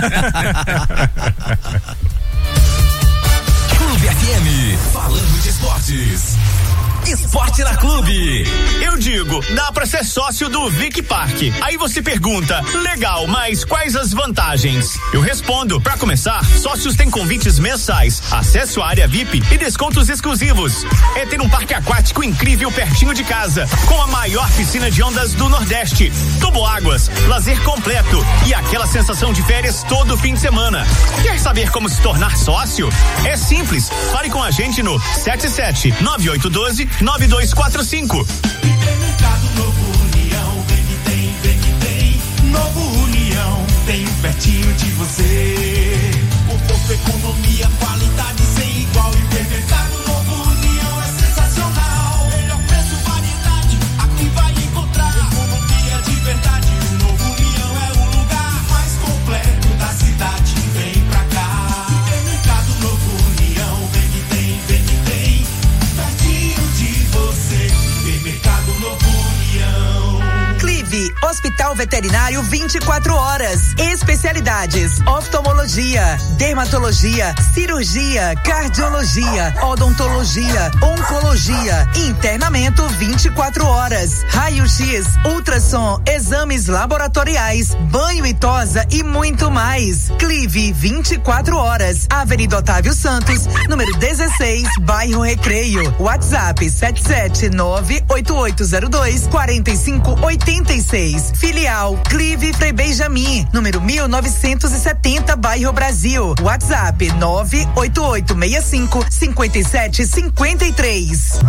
F M, falando de esportes. Esporte na Clube. Eu digo, dá pra ser sócio do Vic Park. Aí você pergunta, legal, mas quais as vantagens? Eu respondo, pra começar, sócios têm convites mensais, acesso à área V I P e descontos exclusivos. É ter um parque aquático incrível pertinho de casa, com a maior piscina de ondas do Nordeste, toboáguas, lazer completo e aquela sensação de férias todo fim de semana. Quer saber como se tornar sócio? É simples, fale com a gente no sete sete nove oito um dois nove dois quatro cinco. Supermercado Novo União, vem que tem, vem que tem. Novo União, tem pertinho de você. Conforto, economia, qualidade sem igual. Supermercado Novo União é sensacional. Melhor preço, variedade, aqui vai encontrar. Economia de verdade, o Novo União é o lugar mais completo da cidade. Vem pra cá. Supermercado Novo União, vem que tem, vem que tem. Pertinho de você, Supermercado Novo União. Clive, Hospital Veterinário vinte e quatro horas. Especialidades: oftalmologia, dermatologia, cirurgia, cardiologia, odontologia, oncologia, internamento vinte e quatro horas, raio-x, ultrassom, exames laboratoriais, banho e tosa e muito mais. Clive, vinte e quatro horas. Avenida Otávio Santos, número dezesseis, bairro Recreio. WhatsApp sete sete nove oito oito zero dois quatro cinco oito seis. Filial Clive Frei Benjamin, número mil novecentos e setenta, bairro Brasil. WhatsApp nove oito oito seis cinco cinco sete cinco três.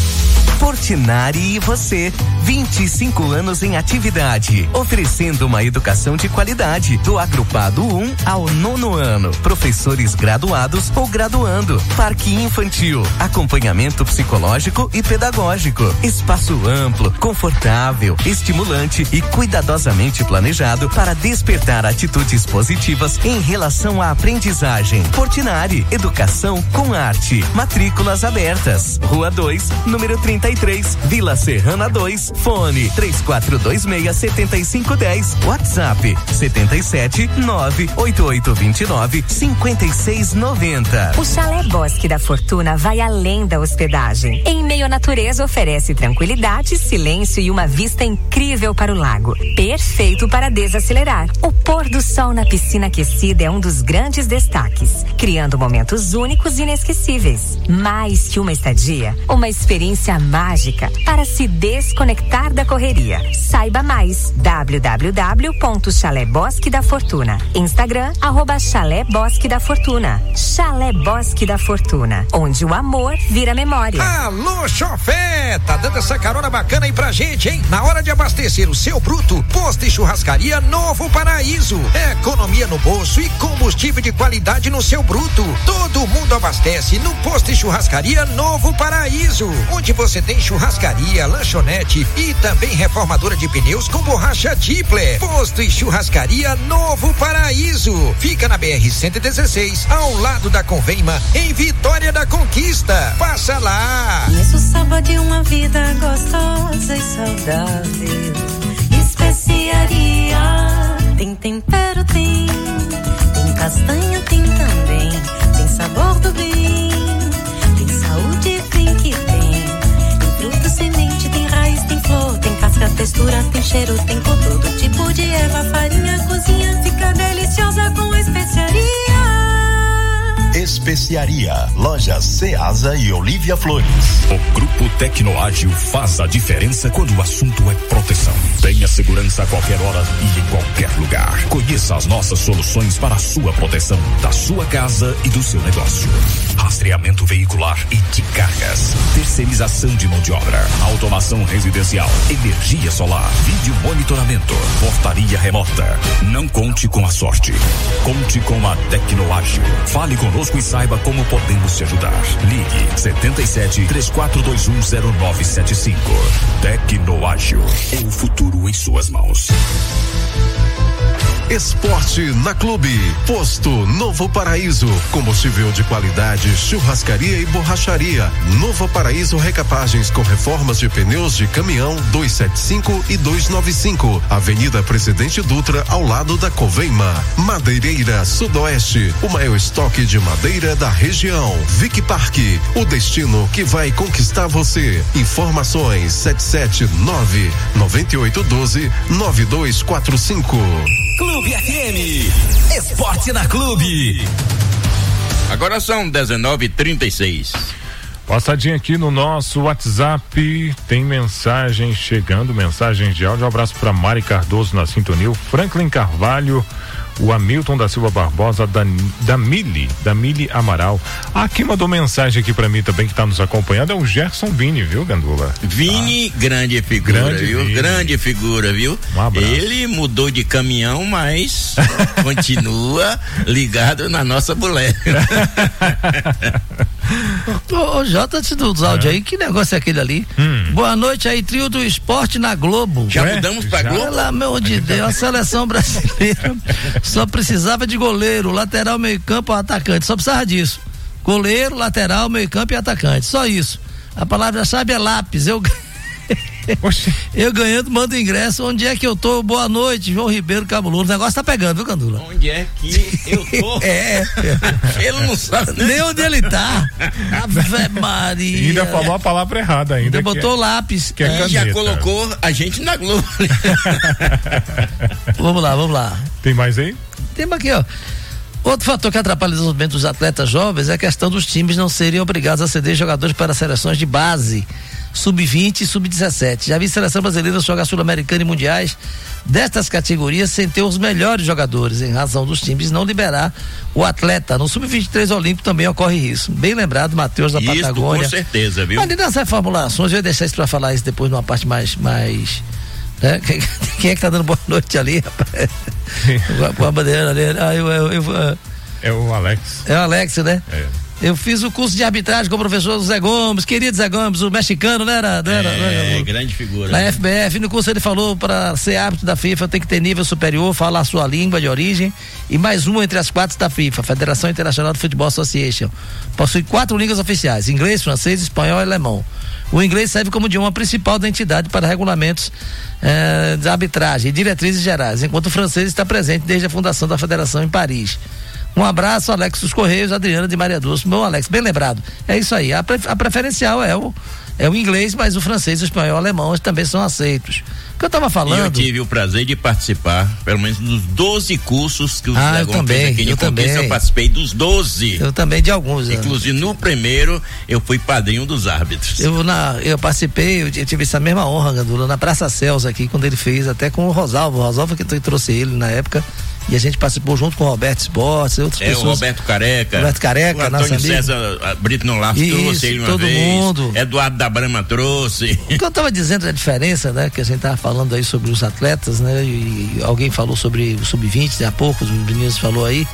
Portinari e você, vinte e cinco anos em atividade, oferecendo uma educação de qualidade, do agrupado um ao nono ano, professores graduados ou graduando, parque infantil, acompanhamento psicológico e pedagógico, espaço amplo, confortável, estimulante e cuidadosamente planejado para despertar atitudes positivas em relação à aprendizagem. Portinari, educação com arte, matrículas abertas, Rua dois, número trinta e três, Vila Serrana dois, fone três quatro dois seis sete cinco um zero, WhatsApp setenta e sete nove oito oito dois nove cinco seis nove zero. O Chalé Bosque da Fortuna vai além da hospedagem. Em meio à natureza, oferece tranquilidade, silêncio e uma vista incrível para o lago. Perfeito para desacelerar. O pôr do sol na piscina aquecida é um dos grandes destaques, criando momentos únicos e inesquecíveis. Mais que uma estadia, uma experiência mágica para se desconectar da correria. Saiba mais, w w w ponto chalé bosque da fortuna. Instagram, arroba Chalé Bosque da Fortuna. Chalé Bosque da Fortuna, onde o amor vira memória. Alô, chofé! Tá dando essa carona bacana aí pra gente, hein? Na hora de abastecer o seu bruto, posto e churrascaria Novo Paraíso. Economia no bolso e combustível de qualidade no seu bruto. Todo mundo abastece no posto e churrascaria Novo Paraíso, onde você tem churrascaria, lanchonete e também reformadora de pneus com borracha Dipler. Posto e churrascaria Novo Paraíso. Fica na B R cento e dezesseis, ao lado da Convema, em Vitória da Conquista. Passa lá. Conheço o sabor de uma vida gostosa e saudável. Especiaria. Tem tempero, tem. Tem castanha, tem também. Tem sabor do bem. Tem saúde, tem que tem. Tem fruto, semente, tem raiz, tem flor. Tem casca, textura, tem cheiro, tem cor. Todo tipo de erva, farinha, cozinha. Fica deliciosa com especiaria. Especiaria, lojas Ceasa e Olívia Flores. O Grupo Tecnoágil faz a diferença quando o assunto é proteção. Tenha segurança a qualquer hora e em qualquer lugar. Conheça as nossas soluções para a sua proteção, da sua casa e do seu negócio. Rastreamento veicular e de cargas, terceirização de mão de obra, automação residencial, energia solar, vídeo monitoramento, portaria remota. Não conte com a sorte, conte com a Tecnoágil. Fale conosco e saiba como podemos te ajudar. Ligue setenta e sete, três quatro dois um, zero nove sete cinco. Tecnoágil, é o futuro em suas mãos. Esporte na Clube. Posto Novo Paraíso. Combustível de qualidade, churrascaria e borracharia. Novo Paraíso Recapagens com reformas de pneus de caminhão duzentos e setenta e cinco e duzentos e noventa e cinco. Avenida Presidente Dutra, ao lado da Coveima. Madeireira Sudoeste. O maior estoque de madeira da região. Vic Park. O destino que vai conquistar você. Informações sete sete nove, nove oito um dois, nove dois quatro cinco. Clube F M. Esporte na Clube. Agora são dezenove e trinta e seis. Passadinha aqui no nosso WhatsApp, tem mensagem chegando, mensagens de áudio. Um abraço para Mari Cardoso na sintonia, o Franklin Carvalho, o Hamilton da Silva Barbosa, da, da Mili, da Mili Amaral. Ah, quem mandou mensagem aqui pra mim também, que tá nos acompanhando, é o Gerson Vini, viu, Gandula? Vini, ah. grande figura, grande viu? Vini. Grande figura, viu? Um abraço. Ele mudou de caminhão, mas continua ligado na nossa boleia. Ô, ô Jota, antes dos áudios é. aí, que negócio é aquele ali? Hum. Boa noite aí, trio do esporte na Globo. Já Ué? mudamos pra Já? Globo? Pelo amor de Deus, a seleção brasileira só precisava de goleiro, lateral, meio campo, atacante, só precisava disso. Goleiro, lateral, meio campo e atacante, só isso. A palavra-chave é lápis, eu eu ganhando, mando ingresso. Onde é que eu tô? Boa noite, João Ribeiro Camuloso. O negócio tá pegando, viu, Candula? Onde é que eu tô? É. Ele não sabe nem, nem onde ele tá. Ave Maria. E ainda falou a palavra errada ainda. Ainda botou é, lápis. Que é e já colocou a gente na Globo. Vamos lá, vamos lá. Tem mais aí? Tem aqui, ó. Outro fator que atrapalha o desenvolvimento dos atletas jovens é a questão dos times não serem obrigados a ceder jogadores para seleções de base, sub vinte e sub dezessete. Já vi seleção brasileira jogar sul-americana e mundiais destas categorias sem ter os melhores jogadores, em razão dos times não liberar o atleta. No sub vinte e três olímpico também ocorre isso. Bem lembrado, Matheus da isso, Patagônia. Com certeza, viu? Mas nessas reformulações, eu ia deixar isso para falar isso depois numa parte mais, mais né? Quem, quem é que tá dando boa noite ali, rapaz? Com a bandeira ali. Ah, eu, eu, eu, é o Alex. É o Alex, né? É. Eu fiz o curso de arbitragem com o professor Zé Gomes, querido Zé Gomes, o mexicano, né? Era, é, era, é, grande figura. Na né? F B F, no curso ele falou para ser árbitro da FIFA tem que ter nível superior, falar a sua língua de origem e mais uma entre as quatro da FIFA, Federação Internacional de Futebol Association. Possui quatro línguas oficiais, inglês, francês, espanhol e alemão. O inglês serve como idioma principal da entidade para regulamentos eh, de arbitragem e diretrizes gerais, enquanto o francês está presente desde a fundação da Federação em Paris. Um abraço, Alex dos Correios, Adriana de Maria Dulce. Meu Alex, bem lembrado. É isso aí. A, pre, a preferencial é o, é o inglês, mas o francês, o espanhol e o alemão também são aceitos. O que eu estava falando. Eu tive o prazer de participar, pelo menos dos doze cursos que o ah, Zé Gomes fez aqui em Conquista. Eu participei dos doze. Eu também de alguns. Inclusive, no primeiro, eu fui padrinho dos árbitros. Eu, na, eu participei, eu tive essa mesma honra, Gandula, na Praça Celso aqui, quando ele fez, até com o Rosalvo. O Rosalvo que trouxe ele na época. E a gente participou junto com o Roberto Esportes e outras é, pessoas. É, o Roberto Careca. Roberto Careca, o Antônio César Brito Nolaf trouxe ele uma todo vez. Mundo. Eduardo da Brama trouxe. O que eu estava dizendo da diferença, né? Que a gente estava falando aí sobre os atletas, né? E alguém falou sobre o sub vinte, há pouco, os meninos falou aí.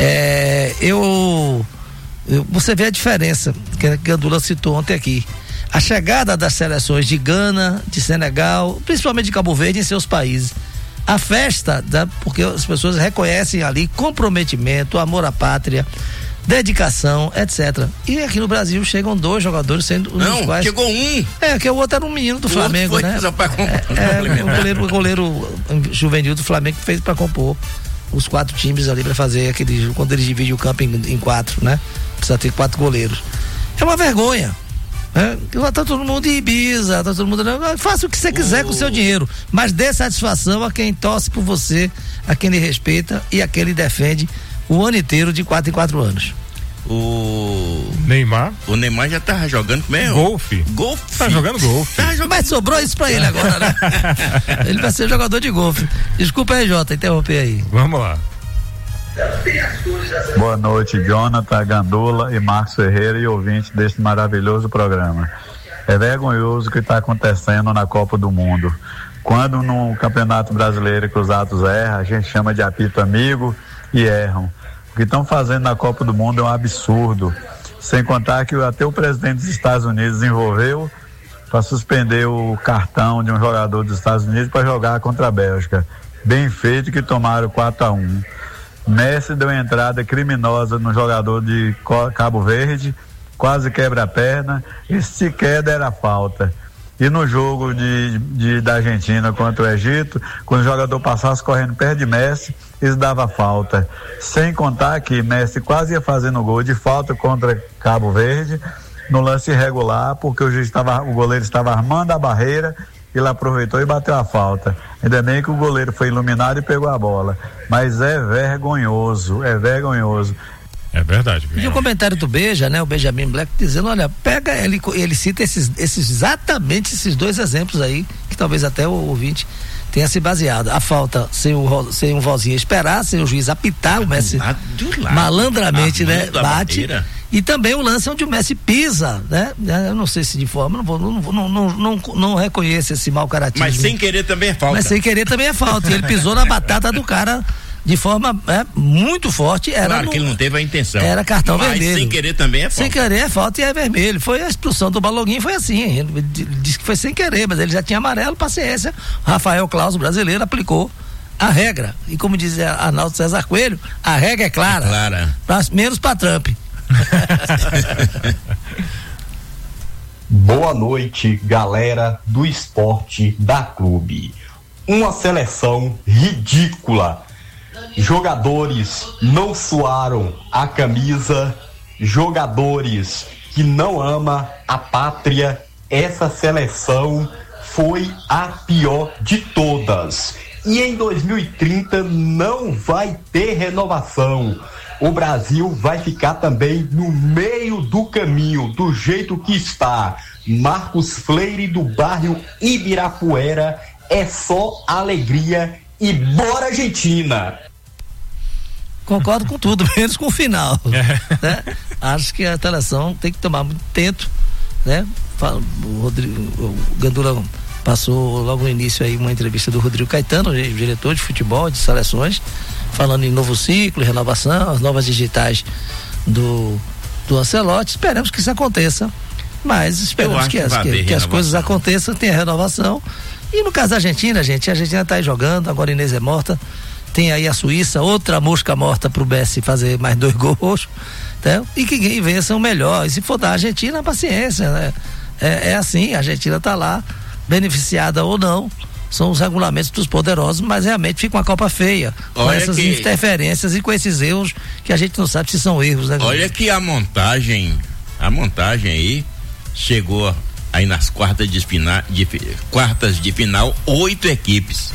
É, eu, eu, você vê a diferença que a Gandula citou ontem aqui. a chegada das seleções de Gana, de Senegal, principalmente de Cabo Verde em seus países. A festa, da, porque as pessoas reconhecem ali comprometimento, amor à pátria, dedicação, etcétera. E aqui no Brasil chegam dois jogadores sendo um Não, dos quais... chegou um. É, que o outro era um menino do o Flamengo, né? Pra é, é, o goleiro, o goleiro juvenil do Flamengo fez para compor os quatro times ali para fazer aquele, quando eles dividem o campo em, em quatro, né? Precisa ter quatro goleiros. É uma vergonha. É, tá todo mundo em Ibiza, tá todo mundo. Faça o que você quiser oh. com o seu dinheiro, mas dê satisfação a quem torce por você, a quem lhe respeita e a quem lhe defende o ano inteiro de quatro em quatro anos. O Neymar? O Neymar já tava jogando mesmo? Golfe. Golfe. Tá jogando golfe. Tá jogando... Mas sobrou isso pra ele agora, né? Ele vai ser jogador de golfe. Desculpa aí, Jota, interromper aí. Vamos lá. Boa noite, Jonathan, Gandula e Marcos Ferreira e ouvintes deste maravilhoso programa. É vergonhoso o que está acontecendo na Copa do Mundo. Quando no Campeonato Brasileiro que os atos erram, a gente chama de apito amigo e erram. O que estão fazendo na Copa do Mundo é um absurdo. Sem contar que até o presidente dos Estados Unidos envolveu para suspender o cartão de um jogador dos Estados Unidos para jogar contra a Bélgica. Bem feito que tomaram quatro a um. Messi deu entrada criminosa no jogador de Cabo Verde, quase quebra a perna, e sequer era falta. E no jogo de, de, da Argentina contra o Egito, quando o jogador passasse correndo perto de Messi, eles davam falta. Sem contar que Messi quase ia fazendo gol de falta contra Cabo Verde, no lance irregular, porque o, juiz estava, o goleiro estava armando a barreira, ele aproveitou e bateu a falta. Ainda bem que o goleiro foi iluminado e pegou a bola. Mas é vergonhoso, é vergonhoso. É verdade. E o comentário do Beja, né? O Benjamin Black dizendo, olha, pega, ele, ele cita esses, esses, exatamente esses dois exemplos aí, que talvez até o ouvinte tenha se baseado. A falta sem, o, sem um vozinho esperar, sem o juiz apitar, o Messi malandramente, né? Bate. E também o lance onde o Messi pisa, né? Eu não sei se de forma, não vou, não, não, não, não, não reconheço esse mau caratismo. Mas sem querer também é falta. Mas sem querer também é falta. E ele pisou na batata do cara de forma é, muito forte. Era claro no, que ele não teve a intenção. Era cartão mas vermelho. Sem querer também é falta. Sem querer é falta e é vermelho. Foi a expulsão do Baloguinho, foi assim. Ele disse que foi sem querer, mas ele já tinha amarelo, paciência. Rafael Claus, brasileiro, aplicou a regra. E como dizia Arnaldo César Coelho, a regra é clara. É clara. Pra, menos pra Trump. Boa noite, galera do esporte da clube. Uma seleção ridícula. Jogadores não suaram a camisa, jogadores que não ama a pátria. Essa seleção foi a pior de todas. E em dois mil e trinta não vai ter renovação. O Brasil vai ficar também no meio do caminho, do jeito que está. Marcos Freire, do bairro Ibirapuera, é só alegria e bora Argentina! Concordo com tudo, menos com o final. É. Né? Acho que a seleção tem que tomar muito tempo, né? O, Rodrigo, o Gandula passou logo no início aí uma entrevista do Rodrigo Caetano, o diretor de futebol, de seleções, falando em novo ciclo, renovação, as novas digitais do, do Ancelotti. Esperamos que isso aconteça, mas esperamos que, que, as, que, que as coisas aconteçam, tenha renovação. E no caso da Argentina, gente, a Argentina está aí jogando, agora a Inês é morta, tem aí a Suíça, outra mosca morta pro Messi fazer mais dois gols, né? E que quem vença o melhor, e se for da Argentina, paciência, né? É, é assim, a Argentina está lá, beneficiada ou não, são os regulamentos dos poderosos, mas realmente fica uma Copa feia, com olha essas que... interferências e com esses erros que a gente não sabe se são erros, né? Olha que a montagem, a montagem aí chegou aí nas quartas de final, de, quartas de final, oito equipes,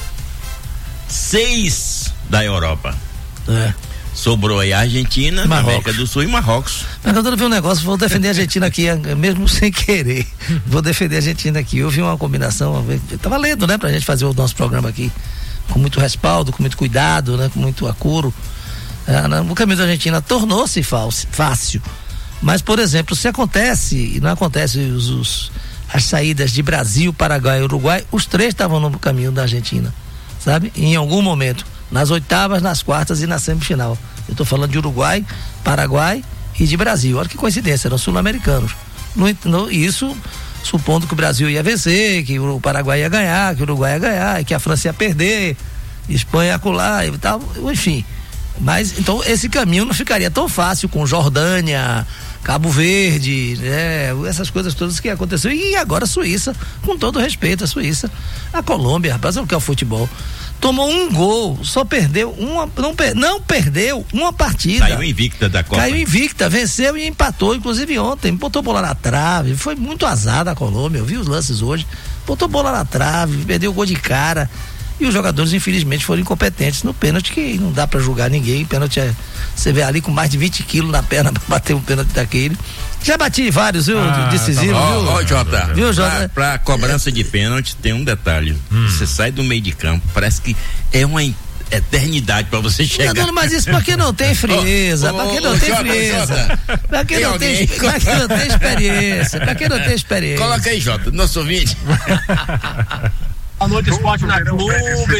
seis da Europa. É. Sobrou aí a Argentina, a América do Sul e Marrocos. Mas quando eu vi um negócio, vou defender a Argentina aqui, mesmo sem querer. Vou defender a Argentina aqui. Eu vi uma combinação, eu tava lendo, né, pra gente fazer o nosso programa aqui, com muito respaldo, com muito cuidado, né, com muito acuro. É, o caminho da Argentina tornou-se fácil. Mas, por exemplo, se acontece, e não acontece os, os, as saídas de Brasil, Paraguai e Uruguai, os três estavam no caminho da Argentina, sabe? Em algum momento. Nas oitavas, nas quartas e na semifinal. Eu estou falando de Uruguai, Paraguai e de Brasil. Olha que coincidência, eram sul-americanos. No, no, isso supondo que o Brasil ia vencer, que o Paraguai ia ganhar, que o Uruguai ia ganhar, que a França ia perder, Espanha ia acular e tal, enfim. Mas então esse caminho não ficaria tão fácil com Jordânia, Cabo Verde, né? Essas coisas todas que aconteceu. E agora a Suíça, com todo respeito, a Suíça, a Colômbia, rapaz, sabe o que é o futebol? Tomou um gol, só perdeu uma, não, não perdeu uma partida. Caiu invicta da Copa. Caiu invicta, venceu e empatou, inclusive ontem, botou bola na trave, foi muito azar da Colômbia, eu vi os lances hoje, botou bola na trave, perdeu o gol de cara. E os jogadores, infelizmente, foram incompetentes no pênalti, que não dá pra julgar ninguém. Pênalti é. Você vê ali com mais de vinte quilos na perna pra bater um pênalti daquele. Já bati vários, viu? Ah, Decisivo, tá viu? Ó, Jota, viu, Jota? Pra, pra cobrança de pênalti tem um detalhe. Hum. Você sai do meio de campo, parece que é uma eternidade pra você chegar. Não, mas isso pra quem não tem frieza, oh, pra quem não oh, tem Jota, frieza, Jota. Pra quem não tem, pra quem não tem experiência, pra quem não tem experiência. Coloca aí, Jota, nosso ouvinte. Boa noite, Esporte na Clube.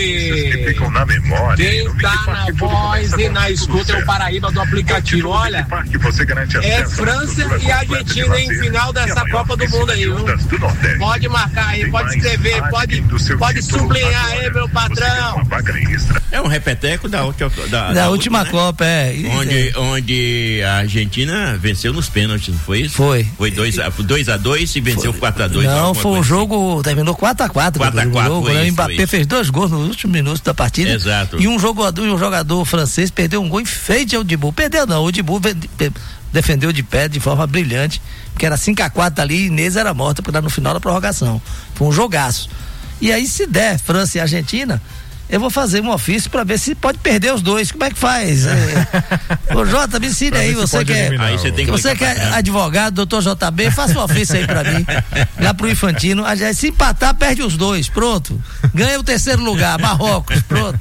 Quem tá na voz e na escuta é o Paraíba do aplicativo. Olha, é França e Argentina em final dessa Copa do Mundo aí, viu? Pode marcar aí, pode escrever, pode, pode sublinhar aí, meu patrão. É um repeteco da, da, da, da última, última né? Copa, é. Onde, onde a Argentina venceu nos pênaltis, não foi isso? Foi. Foi dois a dois e venceu quatro a dois. Não, foi um jogo, terminou quatro a quatro. quatro a quatro. Jogo, né? O Mbappé fez dois gols nos últimos minutos da partida. Exato. E um jogador, um jogador francês perdeu um gol em frente ao Dibu. Perdeu não, o Dibu defendeu de pé de forma brilhante, porque era cinco a quatro ali e Inês era morta porque era no final da prorrogação. Foi um jogaço. E aí, se der França e Argentina, eu vou fazer um ofício para ver se pode perder os dois. Como é que faz? É. Ô Jota, me ensine aí, você que é, aí você, tem que você que é advogado, doutor J B, faça um ofício aí para mim, lá pro Infantino. Se empatar, perde os dois, pronto. Ganha o terceiro lugar, Marrocos, pronto.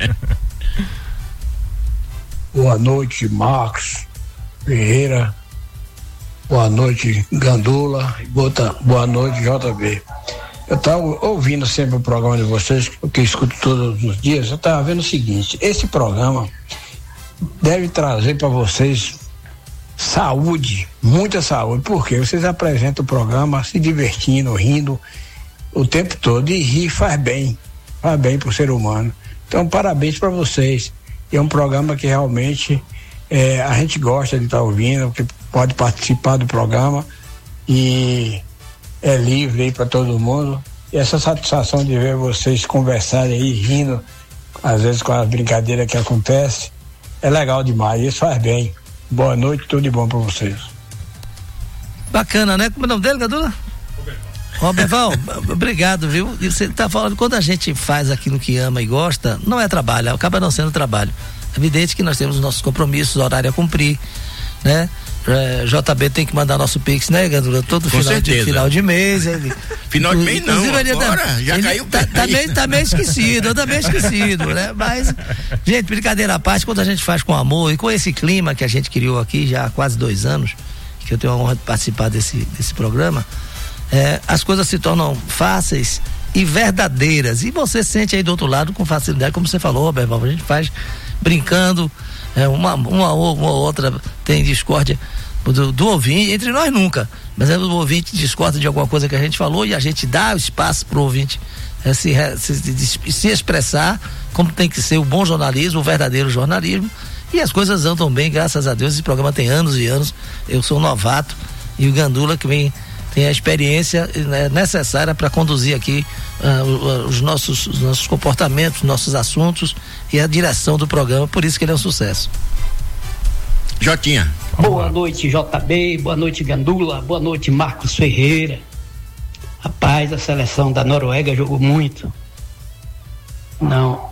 Boa noite, Marcos Ferreira. Boa noite, Gandula. Boa noite, J B. Eu estava ouvindo sempre o programa de vocês, que eu escuto todos os dias. Eu estava vendo o seguinte: esse programa deve trazer para vocês saúde, muita saúde, porque vocês apresentam o programa se divertindo, rindo o tempo todo, e rir faz bem, faz bem para o ser humano. Então, parabéns para vocês. É um programa que realmente é, a gente gosta de estar tá ouvindo, que pode participar do programa e é livre aí para todo mundo. E essa satisfação de ver vocês conversarem aí, rindo, às vezes com as brincadeiras que acontecem, é legal demais. Isso faz bem. Boa noite, tudo de bom para vocês. Bacana, né? Como é o nome dele, Gadula? Roberval, obrigado, viu? E você tá falando, quando a gente faz aquilo que ama e gosta, não é trabalho, acaba não sendo trabalho. É evidente que nós temos os nossos compromissos, horário a cumprir, né? É, J B tem que mandar nosso Pix, né, Gandula? Todo final de, final de mês. Ele, final de mês não, agora, tá, já caiu tá, tá, meio, tá meio esquecido, tá meio esquecido, né? Mas, gente, brincadeira à parte, quando a gente faz com amor e com esse clima que a gente criou aqui já há quase dois anos, que eu tenho a honra de participar desse, desse programa, é, as coisas se tornam fáceis e verdadeiras. E você sente aí do outro lado com facilidade, como você falou, Roberto, a gente faz brincando. É, uma, uma, uma outra tem discórdia do, do ouvinte, entre nós nunca, mas é o ouvinte discorda de alguma coisa que a gente falou e a gente dá o espaço pro ouvinte é, se, se, se expressar como tem que ser o bom jornalismo, o verdadeiro jornalismo, e as coisas andam bem, graças a Deus. Esse programa tem anos e anos, eu sou novato e o Gandula que vem tem a experiência, né, necessária para conduzir aqui uh, os, nossos, os nossos comportamentos, nossos assuntos e a direção do programa, por isso que ele é um sucesso. Jotinha. Boa noite, J B, boa noite, Gandula, boa noite, Marcos Ferreira. Rapaz, a seleção da Noruega jogou muito. Não.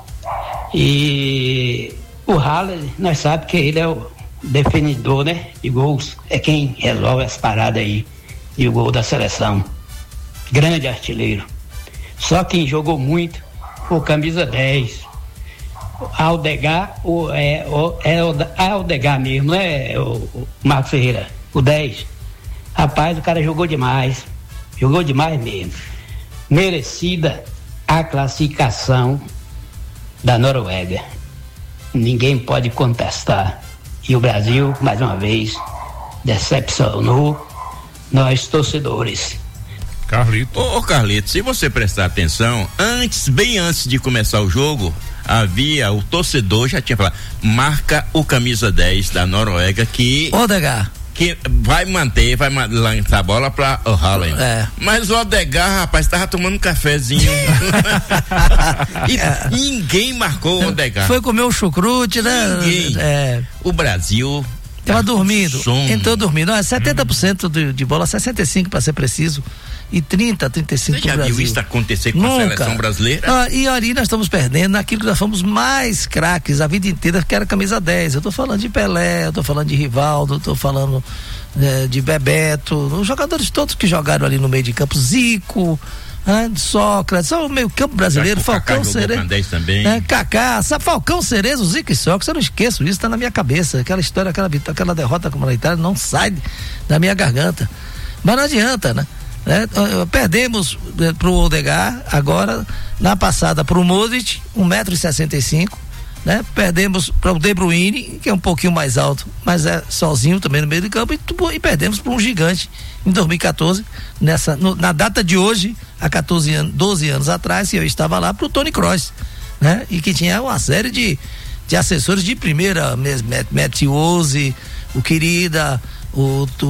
E o Haller, nós sabemos que ele é o definidor, né, de gols, é quem resolve as paradas aí. E o gol da seleção, grande artilheiro. Só quem jogou muito foi o camisa dez, Aldegar, o, é, o, é o Aldegar mesmo, né, o, o Marcos Ferreira, o dez. Rapaz, o cara jogou demais, jogou demais mesmo. Merecida a classificação da Noruega, ninguém pode contestar. E o Brasil, mais uma vez, decepcionou nós torcedores. Carlito. Ô, ô Carlito, se você prestar atenção, antes, bem antes de começar o jogo, havia, o torcedor já tinha falado, marca o camisa dez da Noruega que... Odegaard. Que vai manter, vai lançar a bola pra o Haaland. É. Mas o Odegaard, rapaz, tava tomando um cafezinho. E É. ninguém marcou o Odegaard. Foi comer um chucrute, né? Ninguém. É. O Brasil... Tava dormindo, sono. entrou dormindo. Ah, setenta por cento de, de bola, sessenta e cinco por cento para ser preciso, e trinta, trinta e cinco por cento Você já pro Brasil. viu isso acontecer com Nunca. a seleção brasileira? Ah, e ali nós estamos perdendo naquilo que nós fomos mais craques a vida inteira, que era camisa dez. Eu tô falando de Pelé, eu tô falando de Rivaldo, eu tô falando é, de Bebeto, os jogadores todos que jogaram ali no meio de campo, Zico, né, Sócrates, só o meio campo brasileiro, Falcão Cerezo, também. É, Kaká, sabe, Falcão Cerezo, Zico e Sócrates, eu não esqueço, isso tá na minha cabeça, aquela história, aquela, aquela derrota comunitária não sai da minha garganta, mas não adianta, né? É, perdemos é, pro Odegaard, agora na passada pro Modric, um metro e sessenta e cinco, né? Perdemos para o De Bruyne, que é um pouquinho mais alto, mas é sozinho também no meio do campo, e, e perdemos para um gigante em dois mil e quatorze, nessa, no, na data de hoje, há quatorze anos, doze anos atrás, que eu estava lá, para o Toni Kroos, né? E que tinha uma série de, de assessores de primeira, Metiose, o Querida, o, o,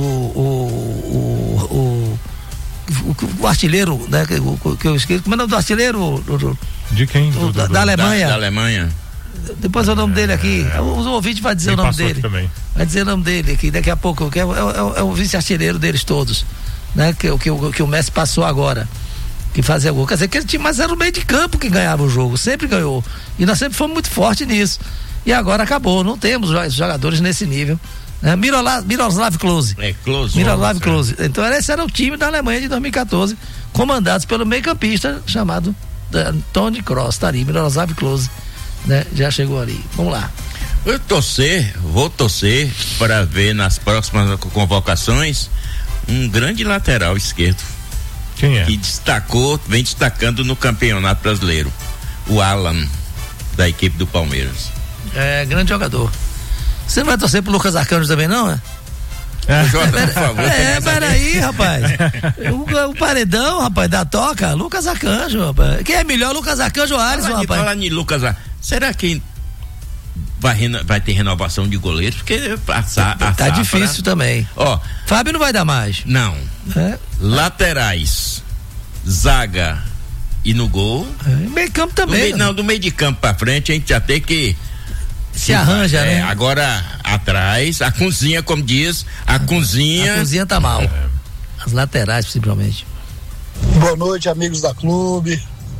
o, o, o, o artilheiro, né? O, que eu esqueci, como é o nome do artilheiro? O, o, de quem? O, do, da, do, da Alemanha. Da, da Alemanha. Depois é o nome dele aqui. É, o ouvinte vai dizer o nome dele. Também. Vai dizer o nome dele aqui daqui a pouco, que é, é, é, é o vice-artilheiro deles todos, né? Que, que, que, que o Messi passou agora, que fazia gol. Quer dizer, que ele tinha, mas era o meio de campo que ganhava o jogo, sempre ganhou. E nós sempre fomos muito fortes nisso. E agora acabou, não temos jogadores nesse nível. Né? Miroslav, Miroslav Klose. É, Klose. Miroslav Klose. Então esse era o time da Alemanha de dois mil e quatorze, comandados pelo meio-campista chamado uh, Toni Kroos. Tá ali, Miroslav Klose. Né? Já chegou ali. Vamos lá. Eu torcer, vou torcer para ver nas próximas convocações um grande lateral esquerdo. Quem é? Que destacou, vem destacando no Campeonato Brasileiro. O Alan, da equipe do Palmeiras. É, grande jogador. Você não vai torcer pro Lucas Arcanjo também, não, é? É. Jota, por favor. É, peraí, rapaz. O, o paredão, rapaz, da toca, Lucas Arcanjo, rapaz. Quem é melhor, Lucas Arcanjo ou Alisson, fala rapaz? Fala em Lucas Arcanjo. Será que vai, reno, vai ter renovação de goleiros? Porque passar. Tá, tá difícil também. Ó. Fábio não vai dar mais. Não. É. Laterais, zaga e no gol. É, meio campo também. Do meio, não, do meio de campo pra frente a gente já tem que. Se arranja, é, né? Agora atrás, a cozinha, como diz, a cozinha. A cozinha tá mal. As laterais, principalmente. Boa noite, amigos da clube.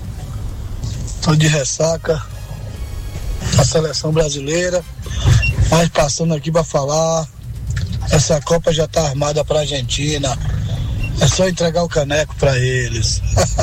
Tô de ressaca. A seleção brasileira. Mas passando aqui pra falar. Essa Copa já tá armada pra Argentina. É só entregar o caneco pra eles.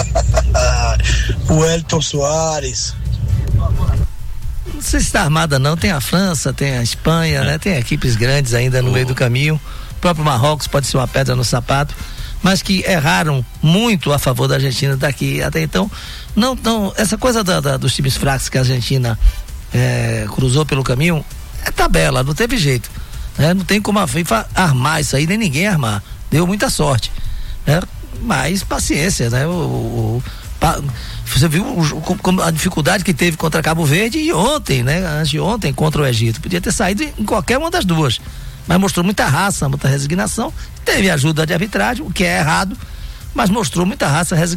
O Elton Soares. Não sei se está armada não, tem a França, tem a Espanha, é. né? Tem equipes grandes ainda no oh. meio do caminho. O próprio Marrocos pode ser uma pedra no sapato, mas que erraram muito a favor da Argentina daqui até então. Não, não, essa coisa da, da, dos times fracos que a Argentina é, cruzou pelo caminho é tabela, não teve jeito. Né? Não tem como a FIFA armar isso aí, nem ninguém armar. Deu muita sorte. Né? Mas paciência, né? O, o, o, você viu o, a dificuldade que teve contra Cabo Verde e ontem, né? Antes de ontem contra o Egito. Podia ter saído em qualquer uma das duas. Mas mostrou muita raça, muita resignação. Teve ajuda de arbitragem, o que é errado, mas mostrou muita raça, resignação.